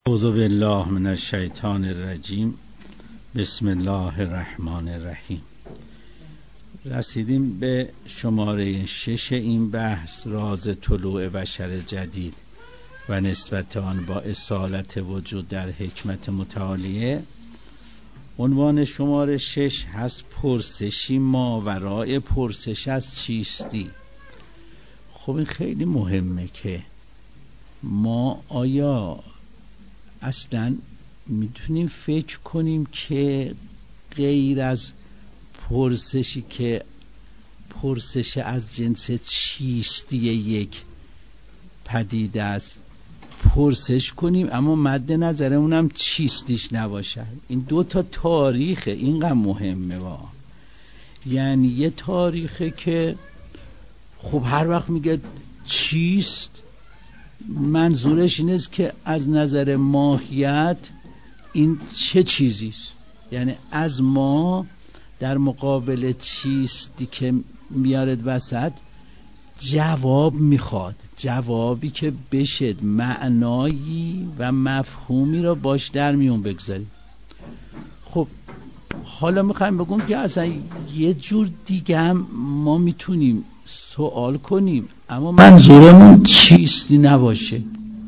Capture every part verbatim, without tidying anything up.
اعوذ بالله من الشیطان الرجیم. بسم الله الرحمن الرحیم. رسیدیم به شماره شش این بحث، راز طلوع بشر جدید و نسبت آن با اصالت وجود در حکمت متعالیه. عنوان شماره شش هست پرسشی ماورای پرسش از چیستی. خب این خیلی مهمه که ما آیا اصلا میتونیم فکر کنیم که غیر از پرسشی که پرسش از جنس چیستی یک پدیده است پرسش کنیم اما مد نظرمونم چیستیش نباشه؟ این دو تا تاریخه، اینقدر مهمه وا. یعنی یه تاریخه که خب هر وقت میگه چیست منظورش اینه که از نظر ماهیت این چه چیزیست، یعنی از ما در مقابل چیستی که میارد وسط جواب میخواد، جوابی که بشه معنایی و مفهومی را باش در میون بگذاریم. خب حالا میخوایم بگم که اصلا یه جور دیگه هم ما میتونیم سوال کنیم اما منظورمون چیستی نباشه.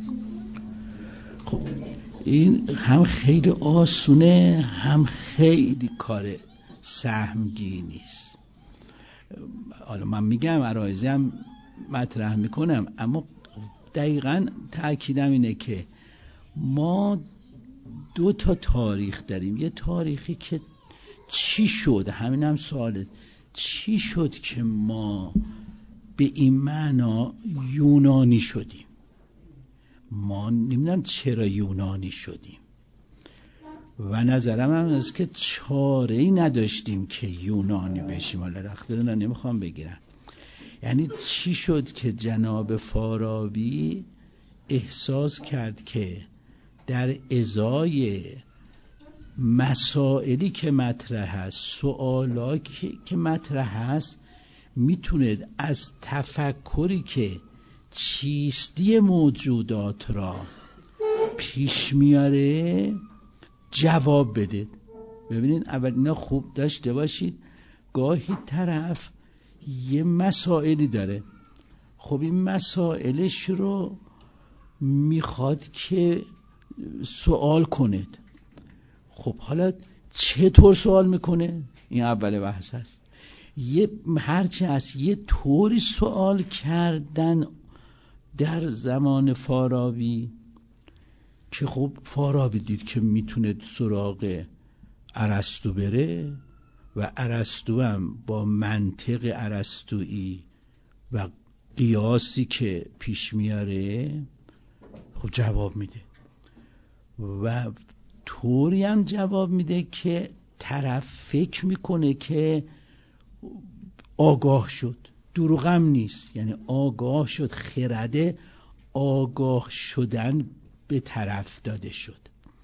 خب این هم خیلی آسونه هم خیلی کار سهمگینی است. حالا من میگم عرایضی هم مطرح میکنم اما دقیقاً تأکیدم اینه که ما دو تا تاریخ داریم. یه تاریخی که چی شد، همین هم سواله، چی شد که ما به این معنا یونانی شدیم؟ ما نمیدونم چرا یونانی شدیم و نظرم هم است که چاره‌ای نداشتیم که یونانی بشیم. حالا رخت نمیخوام بگیرم. یعنی چی شد که جناب فارابی احساس کرد که در ازای مسائلی که مطرح هست، سوالاتی که مطرح هست، میتونه از تفکری که چیستی موجودات را پیش میاره جواب بده. ببینید اول اینا خوب داشته باشید، گاهی طرف یه مسائلی داره، خب این مسائلش رو میخواد که سوال کنید. خب حالا چطور سوال میکنه؟ این اول بحث هست. یه هرچی هست یه طوری سوال کردن در زمان فارابی که خب فارابی دید که میتونه سراغ ارسطو بره و ارسطو هم با منطق ارسطویی و قیاسی که پیش میاره خب جواب میده و طوری هم جواب میده که طرف فکر میکنه که آگاه شد. دروغم نیست، یعنی آگاه شد، خرده آگاه شدن به طرف داده شد.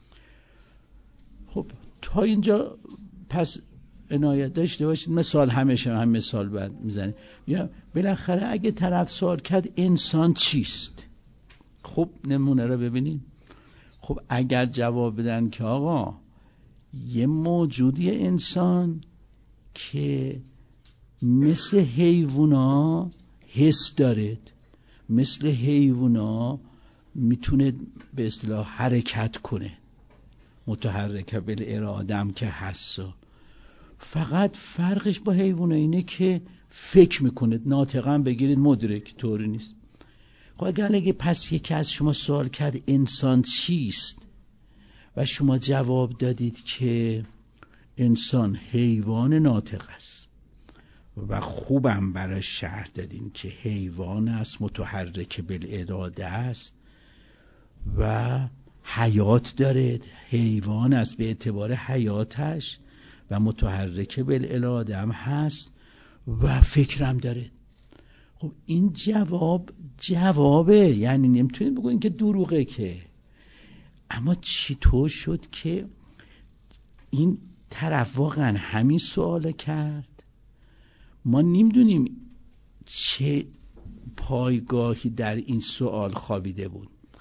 خب تا اینجا پس عنایت داشته باشید. مثال همیشه هم مثال بعد میزنه، یا بالاخره اگه طرف سوال کرد انسان چیست، خب نمونه رو ببینید. خب اگر جواب بدن که آقا یه موجودی انسان که مثل حیوونا حس دارد، مثل حیوونا میتونه به اصطلاح حرکت کنه، متحرکه بالاراده هم که حسا، فقط فرقش با حیوونا اینه که فکر میکنه، ناطقا بگیرید مدرک، طوری نیست. خب اگر اگه پس یکی از شما سوال کرد انسان چیست و شما جواب دادید که انسان حیوان ناطق است و خوبم برای شرح دادین که حیوان است، متحرک بالاراده است و حیات دارد، حیوان است به اعتبار حیاتش و متحرک بالاراده هم هست و فکرم داره. خب این جواب جوابه، یعنی نمیتونید بگوین که دروغه که. اما چطور شد که این طرف واقعا همین سوال کرد؟ ما نمیدونیم چه پایگاهی در این سوال خوابیده بود،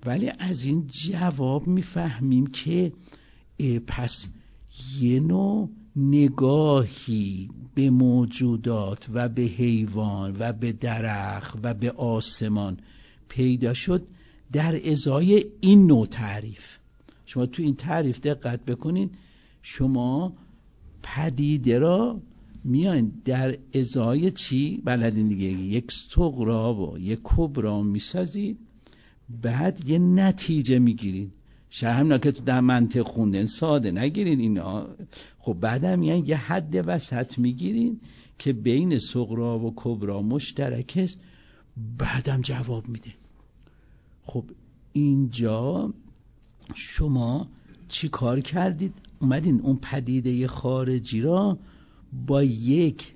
ولی از این جواب میفهمیم که پس یه نوع نگاهی به موجودات و به حیوان و به درخت و به آسمان پیدا شد در ازای این نوع تعریف. شما تو این تعریف دقت بکنید، شما پدیده را میان در ازای چی بلدین دیگه، یک صغرا و یک کبرا میسازید، بعد یه نتیجه میگیرید. شاید همینا که تو در منطق خوندن ساده نگیرین اینا، خب بعدم میان یه حد وسط میگیرین که بین صغرا و کبرا مشترک است، بعدم جواب میده. خب اینجا شما چی کار کردید؟ اومدین اون پدیده خارجی را با یک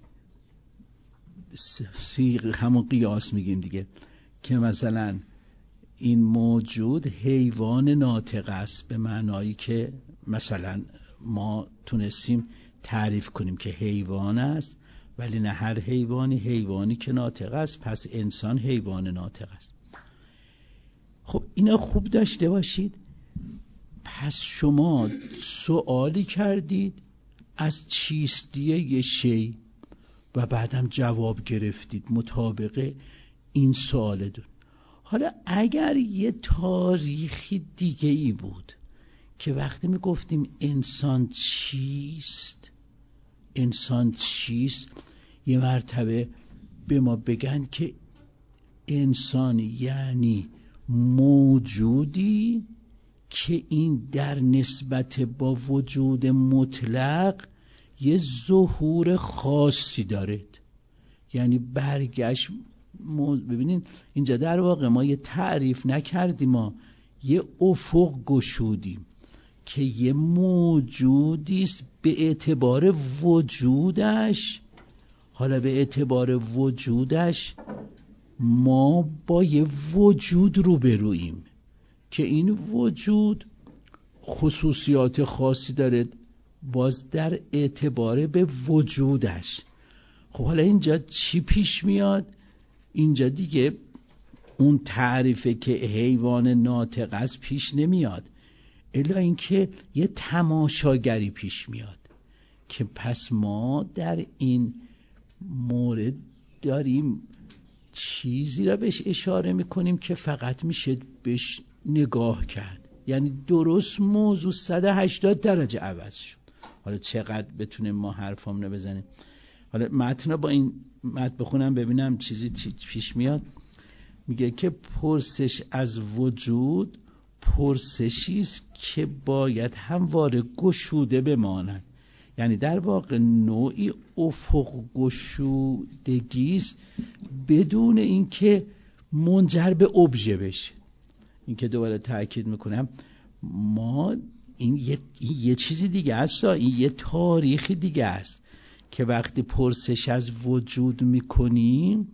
سیغ همون قیاس میگیم دیگه، که مثلا این موجود حیوان ناطق است، به معنایی که مثلا ما تونستیم تعریف کنیم که حیوان است، ولی نه هر حیوانی حیوانی که ناطق است، پس انسان حیوان ناطق است. خب اینا خوب داشته باشید. پس شما سوالی کردید از چیستی یه شی و بعدم جواب گرفتید مطابق این سوالتون. حالا اگر یه تاریخی دیگه ای بود که وقتی می گفتیم انسان چیست، انسان چیست، یه مرتبه به ما بگن که انسان یعنی موجودی که این در نسبت با وجود مطلق یه ظهور خاصی دارد، یعنی برگشت. ببینین اینجا در واقع ما یه تعریف نکردیم، ما یه افق گشودیم که یه موجودیست به اعتبار وجودش. حالا به اعتبار وجودش ما با یه وجود روبرویم که این وجود خصوصیات خاصی داره باز در اعتبار به وجودش. خب حالا اینجا چی پیش میاد؟ اینجا دیگه اون تعریفه که حیوان ناطق است پیش نمیاد، الا اینکه یه تماشاگری پیش میاد که پس ما در این مورد داریم چیزی را بهش اشاره میکنیم که فقط میشه بهش نگاه کرد. یعنی درست موضوع صد و هشتاد درجه عوض شد. حالا چقدر بتونیم ما حرفامونو بزنیم. حالا متن با این متن بخونم ببینم چیزی پیش میاد. میگه که پرسش از وجود پرسشی است که باید همواره گشوده بماند. یعنی در واقع نوعی افق گشودگی است بدون اینکه منجر به ابژه بشه. این که دوباره تاکید میکنم، ما این یه, این یه چیزی دیگه است، این یه تاریخی دیگه است که وقتی پرسش از وجود میکنیم،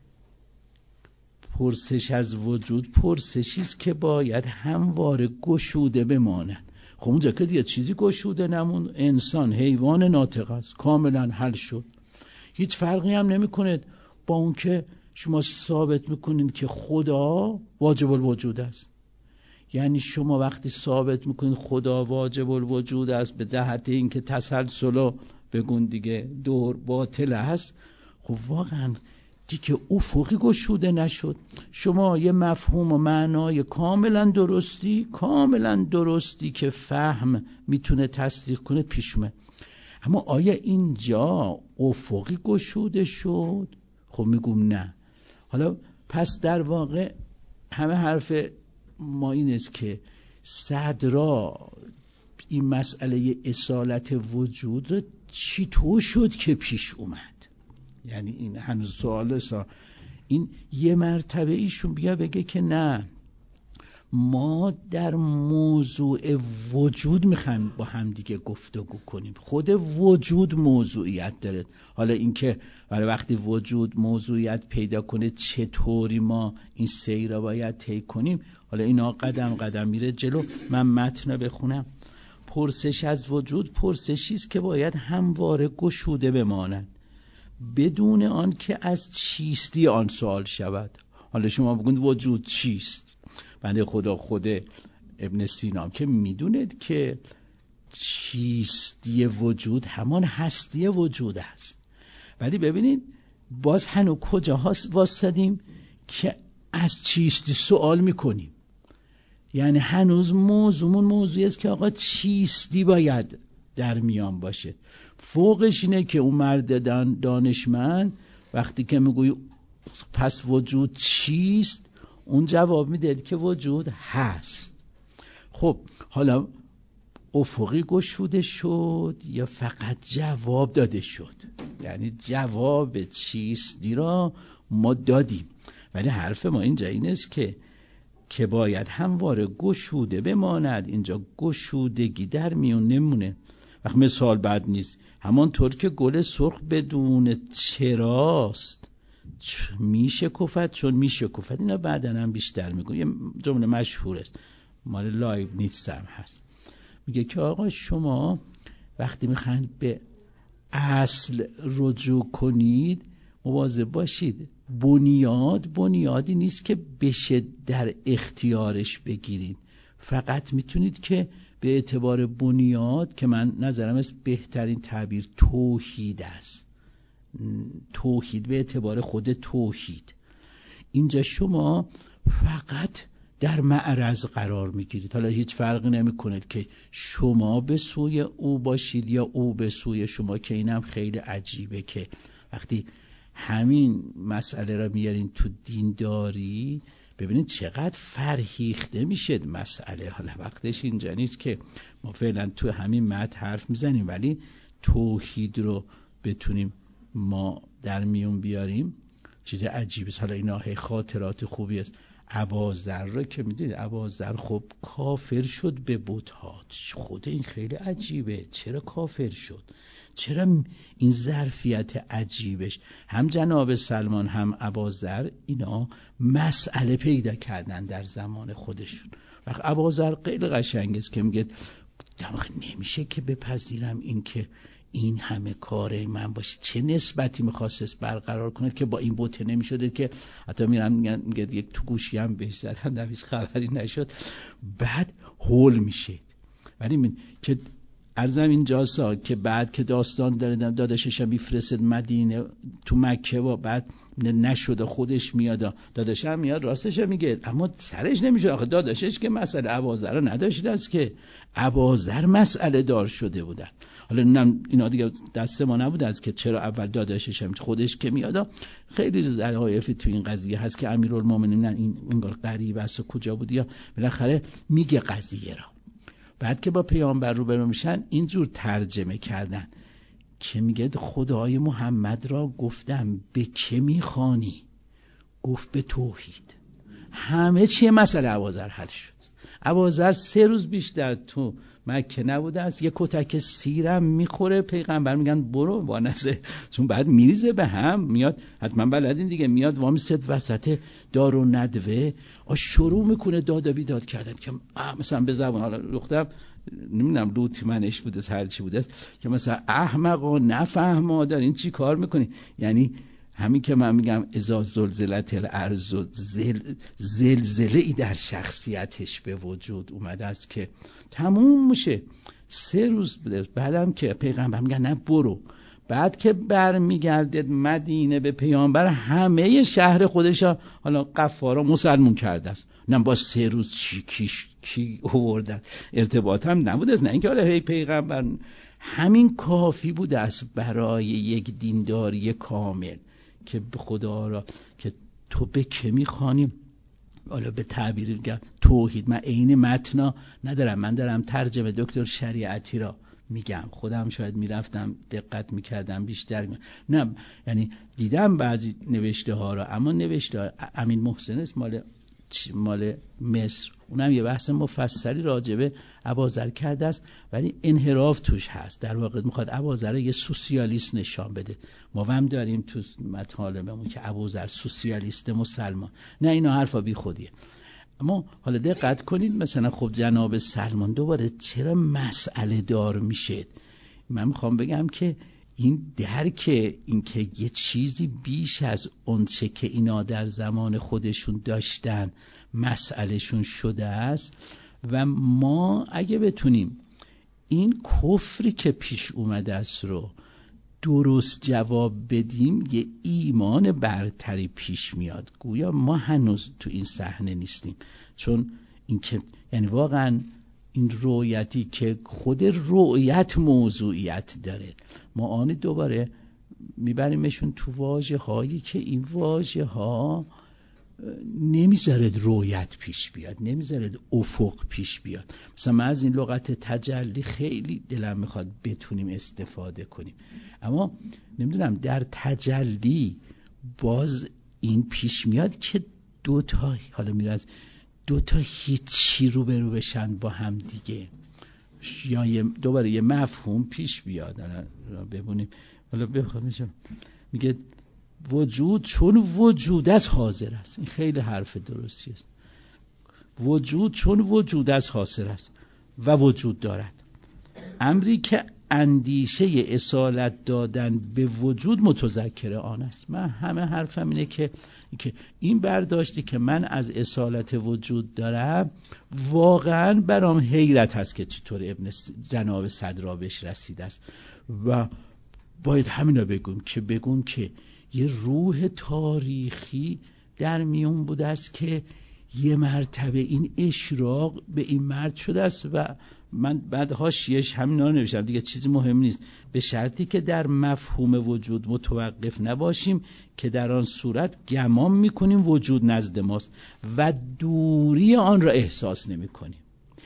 پرسش از وجود پرسشی است که باید همواره گشوده بماند. خب اونجا که دیگه چیزی گشوده نمون، انسان حیوان ناطق است، کاملا حل شد. هیچ فرقی هم نمیکنه با اون که شما ثابت میکنید که خدا واجب الوجود است. یعنی شما وقتی ثابت میکنید خدا واجب الوجود است به جهت اینکه تسلسل بگون دیگه دور باطل است، خب واقعا دیگه افقی گشوده نشد. شما یه مفهوم و معنای کاملا درستی کاملا درستی که فهم میتونه تصدیق کنه پیش اومد. اما آیا اینجا افقی گشوده شد؟ خب میگم نه. حالا پس در واقع همه حرف ما این است که صدرا این مسئله اصالت وجود رو چطور شد که پیش اومد؟ یعنی این هنوز سوال است. این یه مرتبه ایشون بیا بگه که نه، ما در موضوع وجود میخوایم با هم دیگه گفتگو کنیم. خود وجود موضوعیت داره. حالا اینکه برای وقتی وجود موضوعیت پیدا کنه چطوری ما این سیر را باید طی کنیم، حالا اینا قدم قدم میره جلو. من متن بخونم. پرسش از وجود پرسشی است که باید همواره گشوده بماند بدون آن که از چیستی آن سوال شود. حالا شما بگید وجود چیست؟ بنده خدا خود ابن سینا که میدونید که چیستی وجود همان هستی وجود است، ولی ببینید باز هنو کجا هست واسدیم که از چیستی سوال میکنیم. یعنی هنوز موضوعمون موضوعی است که آقا چیستی باید در میان باشه. فوقش اینه که اون مرد دانشمند وقتی که میگوی پس وجود چیست، اون جواب میده که وجود هست. خب حالا افقی گشوده شد یا فقط جواب داده شد؟ یعنی جواب چیستی را ما دادیم، ولی حرف ما اینجا این است که که باید همواره گشوده بماند. اینجا گشودگی در میون نمونه. وقت مثال بد نیست، همانطور که گل سرخ بدون چراست میشه کفت چون میشه کفت. اینا بعدن هم بیشتر میگم، یه جمله مشهور است مال لایبنیتس هم هست، میگه که آقا شما وقتی میخواید به اصل رجوع کنید مواظب باشید بنیاد بنیادی نیست که بشه در اختیارش بگیرید. فقط میتونید که به اعتبار بنیاد، که من نظرم است بهترین تعبیر توحید است، توحید به اعتبار خود توحید، اینجا شما فقط در معرض قرار میگیرید. حالا هیچ فرقی نمی کند که شما به سوی او باشید یا او به سوی شما، که اینم خیلی عجیبه که وقتی همین مسئله را میارین تو دینداری ببینید چقدر فرهیخته میشه مسئله. حالا وقتش اینجا نیست که ما فعلا تو همین متن حرف میزنیم، ولی توحید رو بتونیم ما در میون بیاریم چیز عجیبه. حالا اینا هی خاطرات خوبی است. اباذر رو که میدونید اباذر خب کافر شد به بت‌ها. خود این خیلی عجیبه، چرا کافر شد؟ چرا این ظرفیت عجیبش؟ هم جناب سلمان هم اباذر اینا مسئله پیدا کردن در زمان خودشون. وقت اباذر خیلی قشنگ است که میگه نمیشه که بپذیرم این که این همه کار من باشه. چه نسبتی میخواست برقرار کنه که با این بوته نمیشده که حتی میرم میگن میگه یک تو گوشی هم بهش زدن نویز خبری نشد. بعد هول میشه. ولی من که ارزم اینجاسا که بعد که داستان داره داداشش هم میفرسted مدینه تو مکه و بعد نشده خودش میاد، داداش هم میاد راستش هم میگه، اما سرش نمیشه. آخه داداشش که مسئله اباذر رو نداشته است که اباذر مسئله دار شده بودن. حالا اینا دیگه دست ما نبوده است که چرا اول داداشش هم خودش که میاد. خیلی ظرافتی تو این قضیه هست که امیرالمومنین این انگار غریب است و کجا بود یا بالاخره میگه قضیه را. بعد که با پیامبر روبرو میشن اینجور ترجمه کردن که میگه خدای محمد را گفتم به که میخوانی؟ گفت به توحید. همه چیه مسئله اباذر حل شد. اباذر سه روز بیشتر تو مکه نبوده است، یه کتک سیرم میخوره، پیغمبر میگن برو وانسه، چون بعد میریزه به هم میاد. حتما بلدین دیگه، میاد وامیست وسط دار و ندوه شروع میکنه داد و بیداد کردن که مثلا به زبان حالا دخترم نمیدونم لوتی منش بوده هرچی بوده است که مثلا احمقا نفهما دارین چی کار میکنین. یعنی همین که من میگم اذا زلزلت الارض زل زلزله ای در شخصیتش به وجود اومده است که تموم میشه. سه روز بوده. بعدم که پیغمبر میگن نه برو. بعد که بر میگرده مدینه به پیامبر، همه شهر خودش حالا قفارا مسلمون کرده است. نه با سه روز چی کیش کی آوردن ارتباط هم نبوده است. نه اینکه حالا هی پیغمبر، همین کافی بوده است برای یک دینداری کامل که خدا را که تو به که میخوانی. حالا به تعبیر میگم توحید. من عین متنا ندارم، من دارم ترجمه دکتر شریعتی را میگم. خودم شاید میرفتم دقت میکردم بیشتر می... نه یعنی دیدم بعضی نوشته ها را، اما نوشته ها امین محسن است مال مال مصر، اونم یه بحث مفصلی راجبه اباذر کرده است، ولی انحراف توش هست. در واقع میخواد اباذر یه سوسیالیست نشان بده. ما هم داریم تو مطالبمون که اباذر سوسیالیست مسلمان. نه اینا حرفا بی خودیه. اما حالا دقت کنید مثلا خب جناب سلمان دوباره چرا مسئله دار میشه؟ من میخوام بگم که این درک این که یه چیزی بیش از اون چه که اینا در زمان خودشون داشتن مسئلهشون شده است و ما اگه بتونیم این کفری که پیش اومده است رو درست جواب بدیم، یه ایمان برتری پیش میاد. گویا ما هنوز تو این صحنه نیستیم، چون این که یعنی واقعا این رؤیتی که خود رؤیت موضوعیت داره، ما آن دوباره میبریمشون تو واژه هایی که این واژه ها نمیذارد رؤیت پیش بیاد، نمیذارد افق پیش بیاد. مثلا من از این لغت تجلی خیلی دلم میخواد بتونیم استفاده کنیم، اما نمیدونم در تجلی باز این پیش میاد که دوتا حالا میراز دوتا هیچی رو برو بشن با هم دیگه، یا یه دوباره یه مفهوم پیش بیاد. حالا ببینیم، حالا بخوام میگه وجود چون وجود از حاضر است. این خیلی حرف درستی است. وجود چون وجود از حاضر است و وجود دارد، امری که اندیشه اصالت دادن به وجود متذکر آن است. من همه حرفم اینه که این برداشتی که من از اصالت وجود دارم واقعا برام حیرت هست که چطور ابن جناب صدرا بهش رسیده است و باید همینو بگم که بگم که یه روح تاریخی در میون بوده است که یه مرتبه این اشراق به این مرد شده است و من بعد حاشیه‌اش همینا رو نوشتم دیگه، چیزی مهم نیست، به شرطی که در مفهوم وجود متوقف نباشیم که در آن صورت گمان میکنیم وجود نزد ماست و دوری آن را احساس نمیکنیم.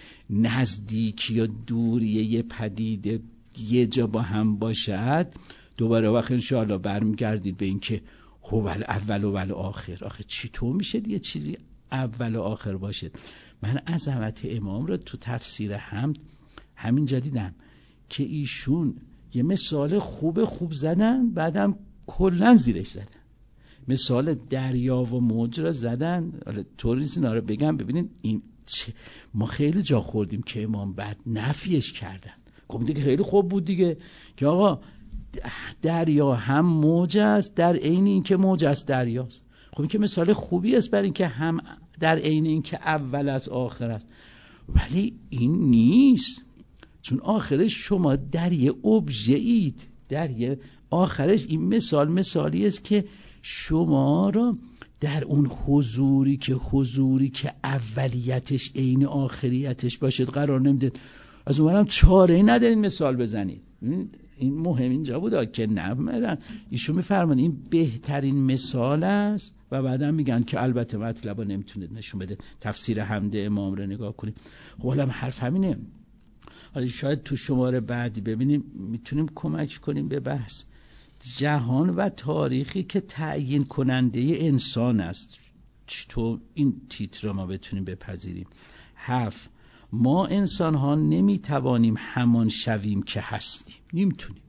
نزدیکی یا دوری یه پدیده یه جا با هم باشد، دوباره وقت انشاءالله برمیگردید به این که هوال اول و ول آخر. آخه چطور میشه دیگه چیزی اول و آخر باشه؟ من عظمت امام رو تو تفسیر حمد همینجا دیدم که ایشون یه مثال خوب خوب زدن، بعدم کلن زیرش زدن. مثال دریا و موج را زدن. طور نیست اینا رو بگم ببینید این چه ما خیلی جا خوردیم که امام بعد نفیش کردن. خب دیگه خیلی خوب بود دیگه که آقا دریا هم موج است در عین این که موج است دریاست. خب این که مثال خوبی است برای این که هم در عین این که اول از آخر است، ولی این نیست، چون آخرش شما در یه ابژه اید، در یه آخرش این مثال مثالی است که شما را در اون حضوری که حضوری که اولیتش عین آخریتش باشد قرار نمیده. از اونورم چاره‌ای ندارین مثال بزنید. این مهم اینجا بود که نمیدن ایشون میفرمان این بهترین مثال است و بعدا میگن که البته مطلبا نمیتونه نشون بده. تفسیر حمد امام رو نگاه کنیم. خب حالا حرف همینه. حالا شاید تو شماره بعدی ببینیم میتونیم کمک کنیم به بحث جهان و تاریخی که تعیین کننده انسان است. چطور این تیتر رو ما بتونیم بپذیریم؟ هفت، ما انسان ها نمی توانیم همان شویم که هستیم. نمیتونیم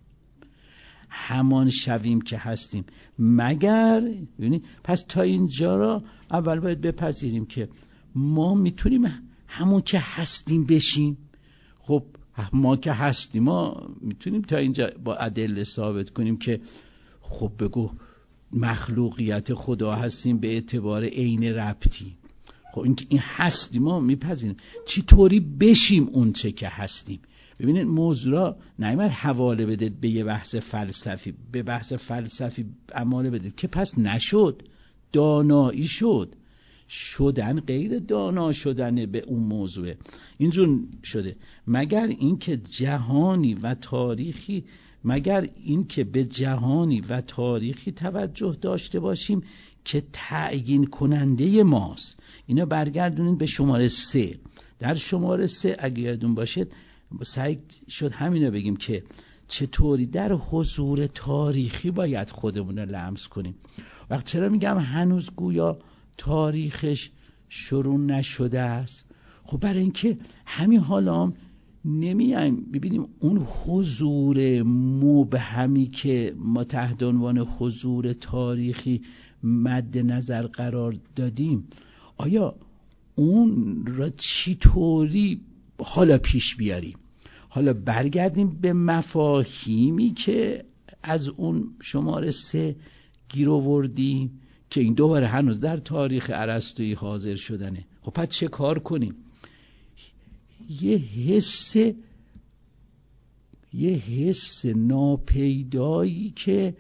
همان شویم که هستیم مگر یعنی پس تا اینجا را اول باید بپذیریم که ما میتونیم همون که هستیم بشیم. خب ما که هستیم ما میتونیم تا اینجا با ادله ثابت کنیم که خب بگو مخلوقیت خدا هستیم به اعتبار عین ربطی. خب این این هستی ما میپذیریم. چی طوری بشیم اون چه که هستیم؟ ببینید موضوع را نمیاد حواله بدید به یه بحث فلسفی، به بحث فلسفی اماله بدید که پس نشد، دانایی شد. شدن غیر دانا شدن به اون موضوع اینجور شده. مگر اینکه جهانی و تاریخی مگر اینکه به جهانی و تاریخی توجه داشته باشیم که تعیین کننده ماست. اینا برگردونین به شماره سه. در شماره سه اگه یادون باشه سعی شد همینو بگیم که چطوری در حضور تاریخی باید خودمون رو لمس کنیم. وقت چرا میگم هنوز گویا تاریخش شروع نشده است؟ خب برای اینکه همین حالا هم نمیایم ببینیم اون حضور مبهمی که ما تحت عنوان حضور تاریخی مد نظر قرار دادیم، آیا اون را چطوری حالا پیش بیاریم؟ حالا برگردیم به مفاهیمی که از اون شماره سه گیر آوردیم که این دوباره هنوز در تاریخ ارسطویی حاضر شدنه. خب پس چه کار کنیم؟ یه حس یه حس ناپیدایی که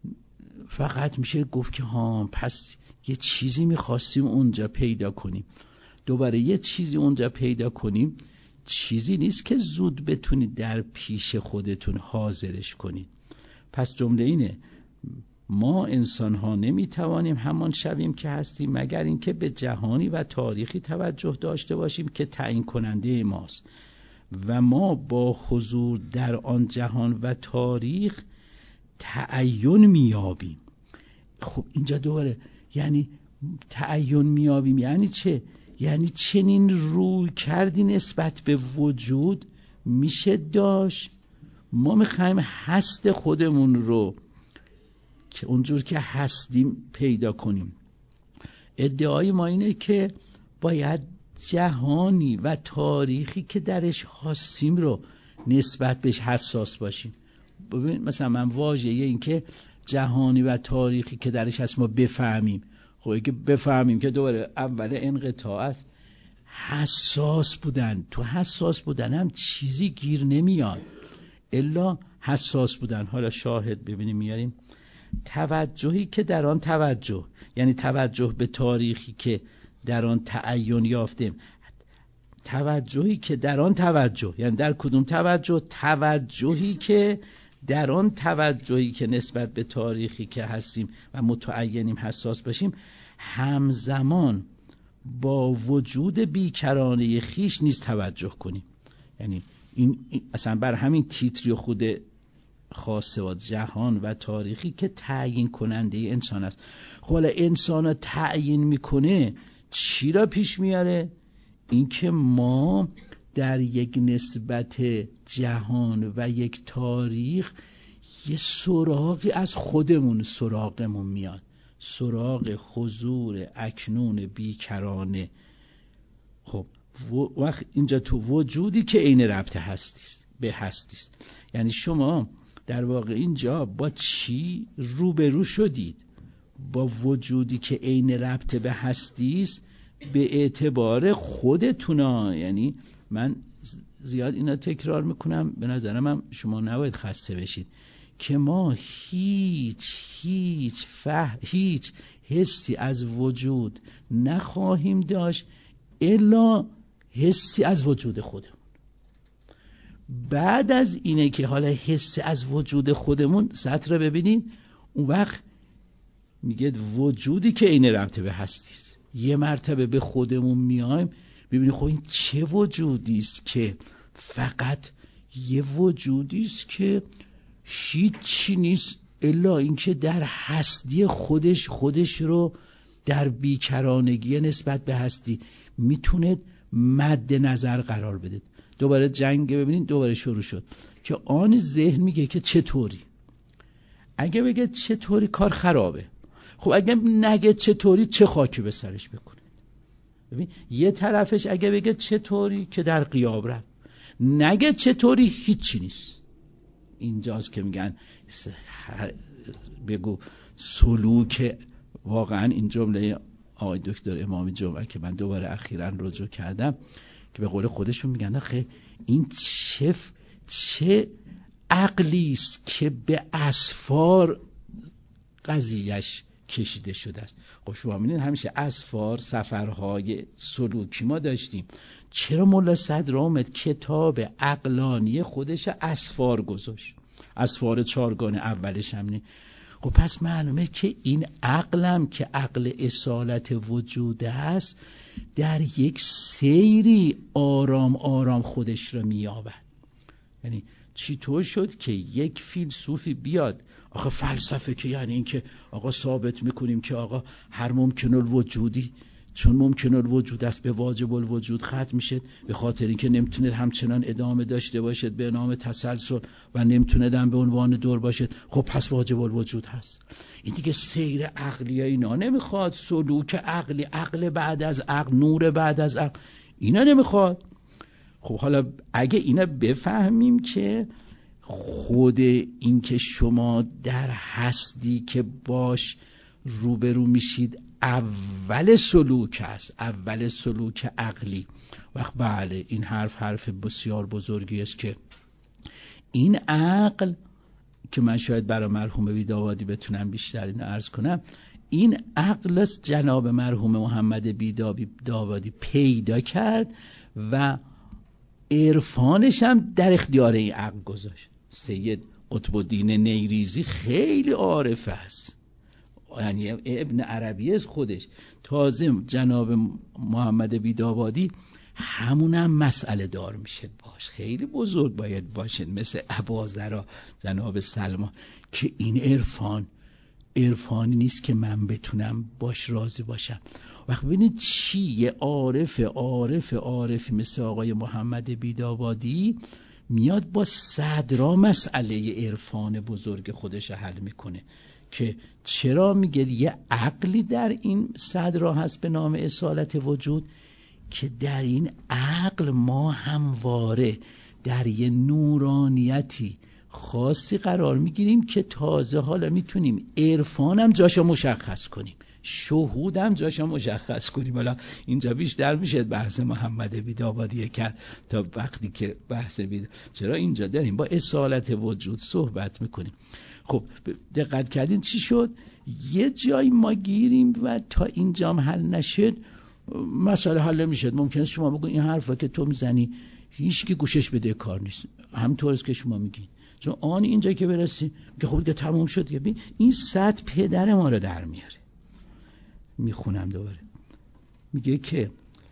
فقط میشه گفت که ها پس یه چیزی میخواستیم اونجا پیدا کنیم. دوباره یه چیزی اونجا پیدا کنیم چیزی نیست که زود بتونید در پیش خودتون حاضرش کنید. پس جمله اینه ما انسان ها نمیتوانیم همان شویم که هستیم مگر اینکه به جهانی و تاریخی توجه داشته باشیم که تعیین کننده ماست و ما با حضور در آن جهان و تاریخ تعین میابیم. خب اینجا دوباره یعنی تعین میابیم یعنی چه؟ یعنی چنین روی کردی نسبت به وجود میشه داشت. ما میخوایم هست خودمون رو که اونجور که هستیم پیدا کنیم. ادعای ما اینه که باید جهانی و تاریخی که درش هستیم رو نسبت بهش حساس باشیم. ببین مثلا من واژه این که جهانی و تاریخی که درش هست ما بفهمیم، خب اگه بفهمیم که دوباره اول انقطاع است. حساس بودن، تو حساس بودن هم چیزی گیر نمیاد الا حساس بودن. حالا شاهد ببینیم میاریم. توجهی که در آن توجه، یعنی توجه به تاریخی که در آن تعین یافتیم، توجهی که در آن توجه، یعنی در کدوم توجه؟ توجهی که در آن توجهی که نسبت به تاریخی که هستیم و متعینیم حساس باشیم، همزمان با وجود بیکرانه خیش نیز توجه کنیم. یعنی این اصلا بر همین تیتری خود خاصه و جهان و تاریخی که تعیین کننده انسان است. خب حالا انسان را تعیین میکنه چی را پیش میاره؟ اینکه ما در یک نسبت جهان و یک تاریخ یه سراغی از خودمون سراغمون میاد، سراغ حضور اکنون بیکرانه. خب وقت اینجا تو وجودی که عین ربط هستیست به هستیست، یعنی شما در واقع اینجا با چی روبرو شدید؟ با وجودی که عین ربط به هستیست به اعتبار خودتونا. یعنی من زیاد اینا تکرار میکنم، به نظرم هم شما نباید خسته بشید که ما هیچ هیچ فهم هیچ حسی از وجود نخواهیم داشت الا حسی از وجود خودمون. بعد از اینه که حالا حس از وجود خودمون سطر ببینین، اون وقت میگه وجودی که عین ربط به هستیست. یه مرتبه به خودمون میایم ببینید خب این چه وجودی است که فقط یه وجودی است که هیچی نیست الا اینکه در هستی خودش خودش رو در بیکرانگی نسبت به هستی میتونه مد نظر قرار بده. دوباره جنگ ببینید دوباره شروع شد که آن ذهن میگه که چطوری. اگه بگه چطوری کار خرابه. خب اگه نگه چطوری چه خاکی به سرش بکنه. ببین یه طرفش اگه بگه چطوری که در غیاب رفت، نگه چطوری هیچی نیست. اینجاست که میگن بگو سلوک. واقعا این جمله آقای دکتر امامی جمعه که من دوباره اخیراً رجوع کردم که به قول خودشون میگن آخه این چه چه عقلی است که به اسفار قضیهش کشیده شده است. خب شما می‌بینید همیشه اسفار سفرهای سلوکی ما داشتیم. چرا مولا صدر آمد کتاب عقلانی خودش اسفار گذاشت؟ اسفار چارگانه اولش هم نه. خب پس معلومه که این عقلم که عقل اصالت وجود است در یک سیری آرام آرام خودش را می‌یابد. یعنی چطور شد که یک فیلسوفی بیاد آقا فلسفه که یعنی این که آقا ثابت میکنیم که آقا هر ممکن الوجودی چون ممکن الوجود است به واجب الوجود ختم میشه، به خاطر اینکه نمیتونه همچنان ادامه داشته باشد به نام تسلسل و نمیتونه دم به عنوان دور باشد، خب پس واجب الوجود هست. این دیگه سیر عقلی اینا نمیخواد، سلوک عقلی، عقل بعد از عقل، نور بعد از عقل، اینا نمیخواد. خب حالا اگه اینا بفهمیم که خود این که شما در هستی که باش روبرو میشید اول سلوک است، اول سلوک عقلی. وقت بله این حرف حرف بسیار بزرگی است که این عقل که من شاید برای مرحوم بیداوادی بتونم بیشتر این عرض کنم، این عقل است جناب مرحوم محمد بیداوادی پیدا کرد و عرفانش هم در اختیار این عقل گذاشت. سید قطب الدین نیریزی خیلی عارف است، یعنی ابن عربی از خودش. تازه جناب محمد بیداوادی همونم مسئله دار میشه باش، خیلی بزرگ باید باشه، مثل اباذر جناب سلمان، که این عرفان عرفانی نیست که من بتونم باش راضی باشم. وقت ببینید چی، یه عارف عارف عارف مثل آقای محمد بیداوادی میاد با صدرا مسئله عرفان بزرگ خودش حل میکنه که چرا میگه یه عقلی در این صدرا هست به نام اصالت وجود، که در این عقل ما همواره در یه نورانیتی خاصی قرار میگیریم که تازه حالا میتونیم عرفانم جاشو مشخص کنیم، شهودم جاشو مشخص کنیم. حالا اینجا بیشتر میشه بحث محمد بیداوادی کرد تا وقتی که بحث بید. چرا اینجا داریم با اصالت وجود صحبت میکنیم. خب دقت کردین چی شد؟ یه جای ما گیریم و تا اینجام حل نشد مسئله حل میشد. ممکنه شما بگو این حرفا که تو میزنی هیچ کی گوشش بده کار نیست، همطور است که شما میگین. چون آن اینجا که برسی که خب دیگه تموم شد، که این صد پدر ما رو در میاره. میخونم دوباره، میگه که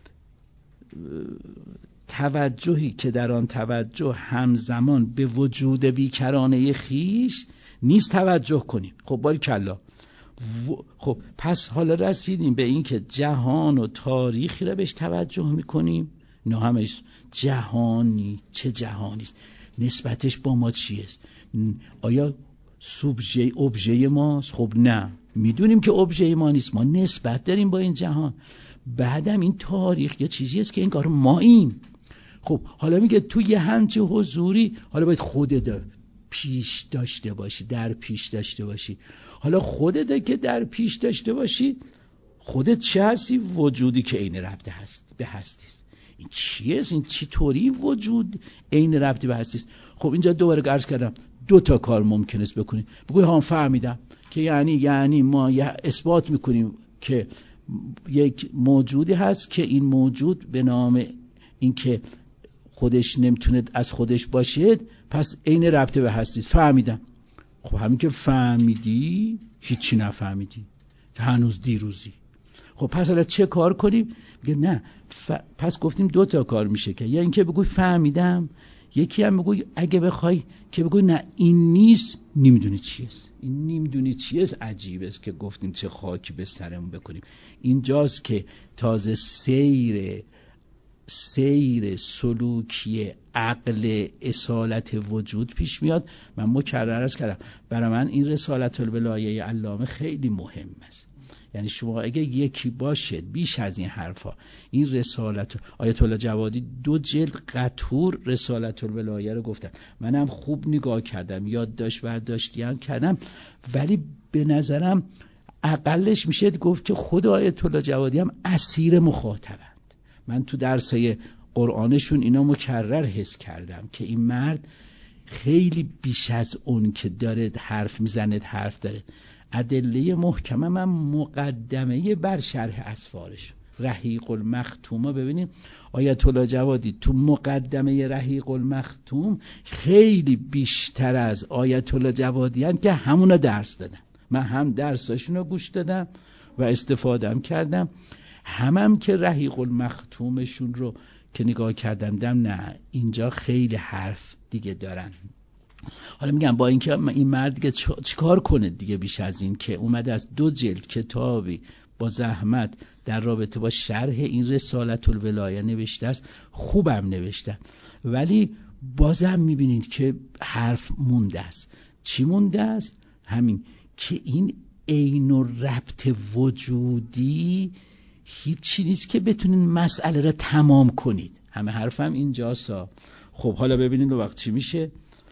توجهی که در آن توجه همزمان به وجود بیکرانه خیش نیست توجه کنیم. خب باریکلا. خب پس حالا رسیدیم به این که جهان و تاریخی را بهش توجه میکنیم، نه همش جهانی. چه جهانیست؟ نسبتش با ما چیه؟ آیا سوبژه ابژه ماست؟ خب نه، میدونیم که ابژه ما نیست، ما نسبت داریم با این جهان. بعدم این تاریخ یه چیزی است که انگار ماییم. خب حالا میگه تو یه همچه حضوری حالا باید خودت پیش داشته باشی، در پیش داشته باشی. حالا خودت که در پیش داشته باشی، خودت چه هستی؟ وجودی که عین ربط هست به هستیست. این چیه؟ این چی طوری وجود عین ربطی به هستیست؟ خب اینجا دوباره عرض کردم دو تا کار ممکن است بکنید. بگوی ها فهمیدم که یعنی یعنی ما اثبات میکنیم که یک موجودی هست که این موجود به نام این که خودش نمیتونه از خودش باشه، پس عین ربط به هستیست. فهمیدم. خب همین که فهمیدی هیچی نفهمیدی، هنوز دیروزی. خب پس حالا چه کار کنیم؟ میگه نه ف... پس گفتیم دو تا کار میشه که یا این که بگوی فهمیدم، یکی هم بگوی اگه بخوای که بگوی نه این نیست، نمیدونی چیست. این نمیدونی چیست عجیب است که گفتیم چه خاکی به سرمون بکنیم. اینجاست که تازه سیر سیر سلوکی عقل اصالت وجود پیش میاد. من مکرر عرض کردم برای من این رسالت الولایه علامه خیلی مهم است. یعنی شما اگه یکی باشه بیش از این حرفا، این رسالت آیت الله جوادی دو جلد قطور رسالت الولایه رو گفتن، منم خوب نگاه کردم، یادداشت برداشتی هم کردم، ولی به نظرم اقلش میشه گفت که خود آیت الله جوادی هم اسیر مخاطبند. من تو درسای قرآنشون اینا مکرر حس کردم که این مرد خیلی بیش از اون که داره حرف میزنه حرف داره. ادله محکمه من مقدمه بر شرح اسفارش رحیق المختوم. ببینید آیت الله جوادی تو مقدمه رحیق المختوم خیلی بیشتر از آیت الله جوادیان که همونا درس دادن. من هم درساشون رو گوش دادم و استفاده هم کردم، هم هم که رحیق المختومشون رو که نگاه کردم دم نه اینجا خیلی حرف دیگه دارن. حالا میگم با اینکه این مرد دیگه چیکار کنه دیگه بیش از این که اومده از دو جلد کتابی با زحمت در رابطه با شرح این رسالت الولایه نوشته است، خوبم نوشته، ولی بازم میبینید که حرف مونده است. چی مونده است؟ همین که این عین و ربط وجودی هیچی نیست که بتونین مسئله را تمام کنید. همه حرفم اینجاست. خب حالا ببینید دو وقت چی میشه.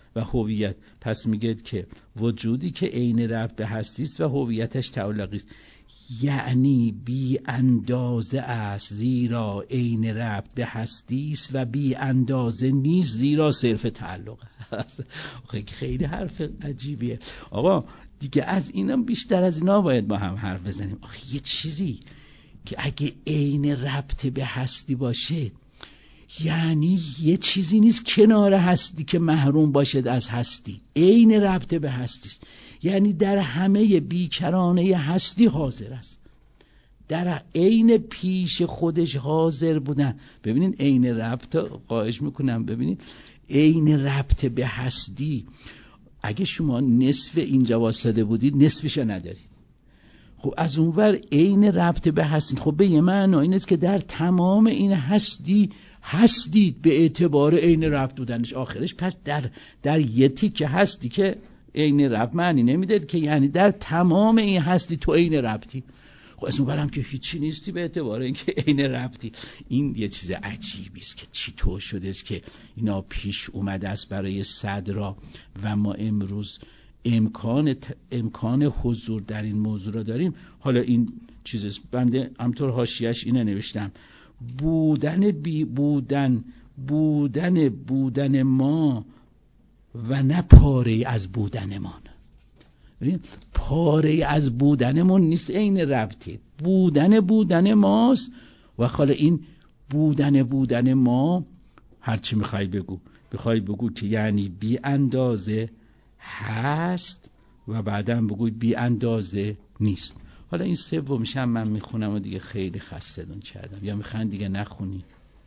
و هویت. پس میگه که وجودی که عین ربط به هستی است و هویتش تعلقی است، یعنی بی اندازه است زیرا عین ربط به هستی است و بی اندازه نیست زیرا صرف تعلق است. خیلی حرف عجیبیه آقا دیگه. از اینا بیشتر از اینا باید با هم حرف بزنیم. آخه یه چیزی که اگه عین ربط به هستی باشه یعنی یه چیزی نیست کنار هستی که محروم باشد از هستی. عین ربط به هستی است، یعنی در همه بیکرانه هستی حاضر است، در عین پیش خودش حاضر بودن. ببینید عین ربط، خواهش میکنم ببینید عین ربط به هستی، اگه شما نصف اینجا واسطه بودید نصفشو ندارید. خب از اونور عین ربط به هستی، خب به یه معنی این است که در تمام این هستی هستید به اعتبار عین ربط بودنش آخرش. پس در در یه تیکه هستی که عین ربط معنی نمیده که یعنی در تمام این هستی تو عین ربطی. خب از اونورم که هیچی نیستی به اعتبار اینکه عین ربطی. این یه چیز عجیبی است که چطور شده است که اینا پیش اومده است برای صدرا و ما امروز امکان امکان حضور در این موضوع را داریم. حالا این چیزست، بنده همطور حاشیه‌اش اینه نوشتم: بودن بی بودن بودن بودن ما و نه پاره از بودنمان. ببین پاره از بودنمون نیست، عین ربطی بودن بودن ماست. و حالا این بودن بودن ما هرچی میخوای بگو، میخوای بگو که یعنی بی اندازه هست و بعدم بگوی بی اندازه نیست. حالا این سومیش هم من میخونم و دیگه خیلی خسته‌تون کردم، یا میخوان دیگه نخونی.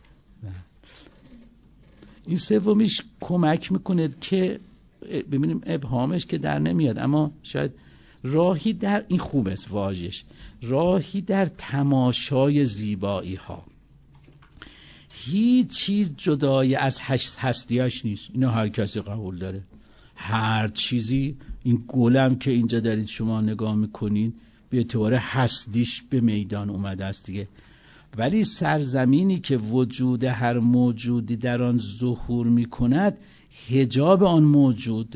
این سومیش کمک میکنه که ببینیم ابهامش که در نمیاد، اما شاید راهی در این خوب است واژش، راهی در تماشای زیبایی ها. هیچ چیز جدای از هستیاش نیست، اینو هر کسی قبول داره. هر چیزی، این گلم که اینجا دارید شما نگاه میکنین به اعتبار هستیش به میدان اومده است دیگه. ولی سرزمینی که وجود هر موجودی در آن ظهور میکند حجاب آن موجود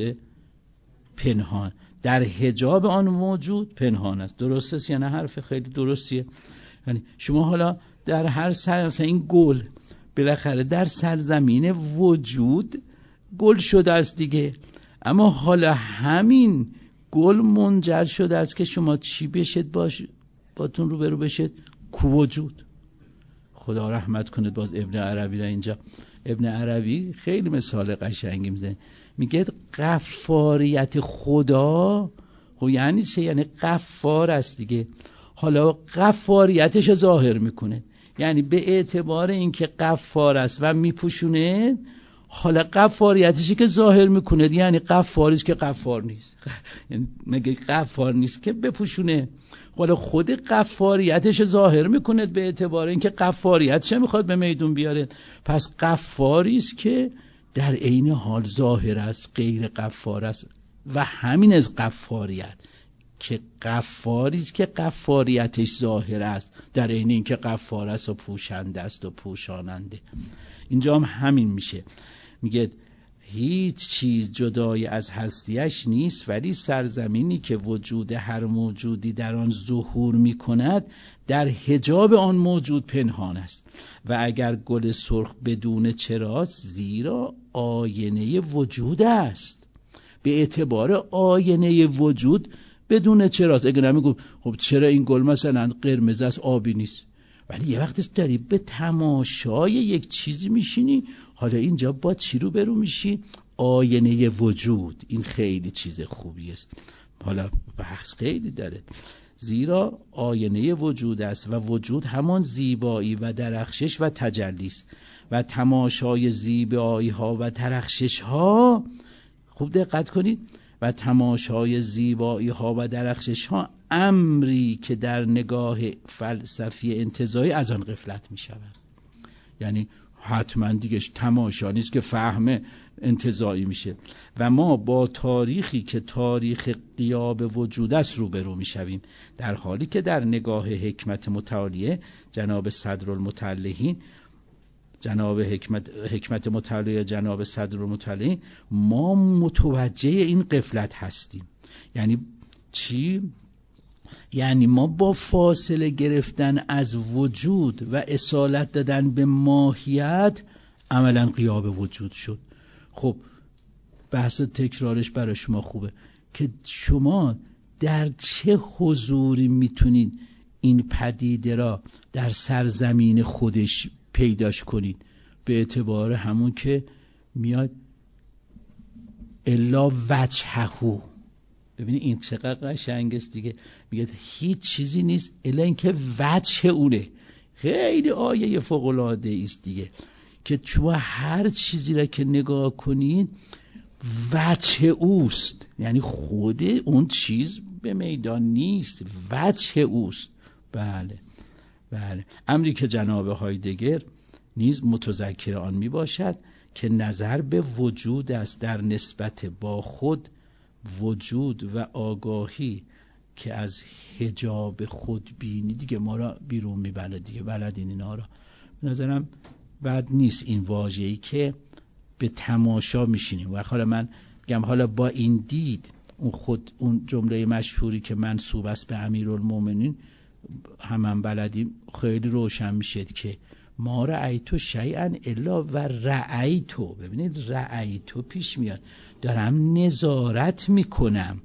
پنهان، در حجاب آن موجود پنهان است. درست است یا نه؟ حرف خیلی درستیه. یعنی شما حالا در هر سر، مثلا این گل بالاخره در سرزمین وجود گل شده است دیگه، اما حالا همین گل منجر شده است که شما چی بشید، باش باتون رو برو بشید کو وجود. خدا رحمت کنه باز ابن عربی را اینجا. ابن عربی خیلی مثال قشنگی میزنه، میگه غفاریت خدا. خب یعنی چه؟ یعنی غفار است دیگه. حالا غفاریتش ظاهر میکنه، یعنی به اعتبار اینکه غفار است و میپوشونه، حالا غفاریتشی که ظاهر میکنه یعنی غفاریست که غفار نیست. یعنی مگه غفار نیست که بپوشونه؟ حالا خود غفاریتش ظاهر میکنه به اعتبار اینکه غفاریتش میخواد به میدون بیاره. پس غفاریست که در عین حال ظاهر است، غیر غفار است. و همین از غفاریت که غفاریست که غفاریتش ظاهر است در عین اینکه غفار است و پوشنده است و پوشاننده. اینجا هم همین میشه، میگه هیچ چیز جدای از هستیش نیست، ولی سرزمینی که وجود هر موجودی در آن ظهور میکند در حجاب آن موجود پنهان است. و اگر گل سرخ بدون چراست زیرا آینه وجود است. به اعتبار آینه وجود بدون چراست. اگه نمیگم خب چرا این گل مثلا قرمز است آبی نیست، ولی یه وقتی داری به تماشای یک چیزی میشینی، حالا اینجا با چی رو برو میشی؟ آینه وجود. این خیلی چیز خوبی است. حالا بحث خیلی داره، زیرا آینه وجود است و وجود همان زیبایی و درخشش و تجلی است و تماشای زیبایی ها و درخشش ها، خوب دقت کنید، و تماشای زیبایی ها و درخشش ها امری که در نگاه فلسفی انتزاعی از آن غفلت می شود. یعنی حتما دیگه تماشا نیست که فهم انتزاعی میشه. و ما با تاریخی که تاریخ غیاب وجود است روبرو میشویم، در حالی که در نگاه حکمت متعالیه جناب صدرالمتعلهین جناب حکمت حکمت متعالی یا جناب صدر متعالی، ما متوجه این غفلت هستیم. یعنی چی؟ یعنی ما با فاصله گرفتن از وجود و اصالت دادن به ماهیت عملا غیاب وجود شد. خب بحث تکرارش برای شما خوبه که شما در چه حضوری میتونید این پدیده را در سرزمین خودش پیداش کنید؟ به اعتبار همون که میاد الا وجههو. ببینید این چقدر قشنگ است دیگه، میگه هیچ چیزی نیست الا اینکه وجه اونه. خیلی آیه فوق العاده است دیگه، که شما هر چیزی را که نگاه کنید وجه اوست، یعنی خود اون چیز به میدان نیست، وجه اوست. بله بله، امری که جناب هایدگر نیز متذکر آن می باشد که نظر به وجود است در نسبت با خود، وجود و آگاهی که از حجاب خود بینی دیگه ما را بیرون میبره دیگه. بلدین اینا را. به نظرم بد نیست این واژه‌ای که به تماشا میشینیم. و حالا من میگم حالا با این دید اون خود اون جمله مشهوری که منسوب است به امیرالمومنین هم هم بلدیم، خیلی روشن میشه که ما رأیتو شیئا الا و رأیتو. ببینید رأیتو پیش میاد، دارم نظارت میکنم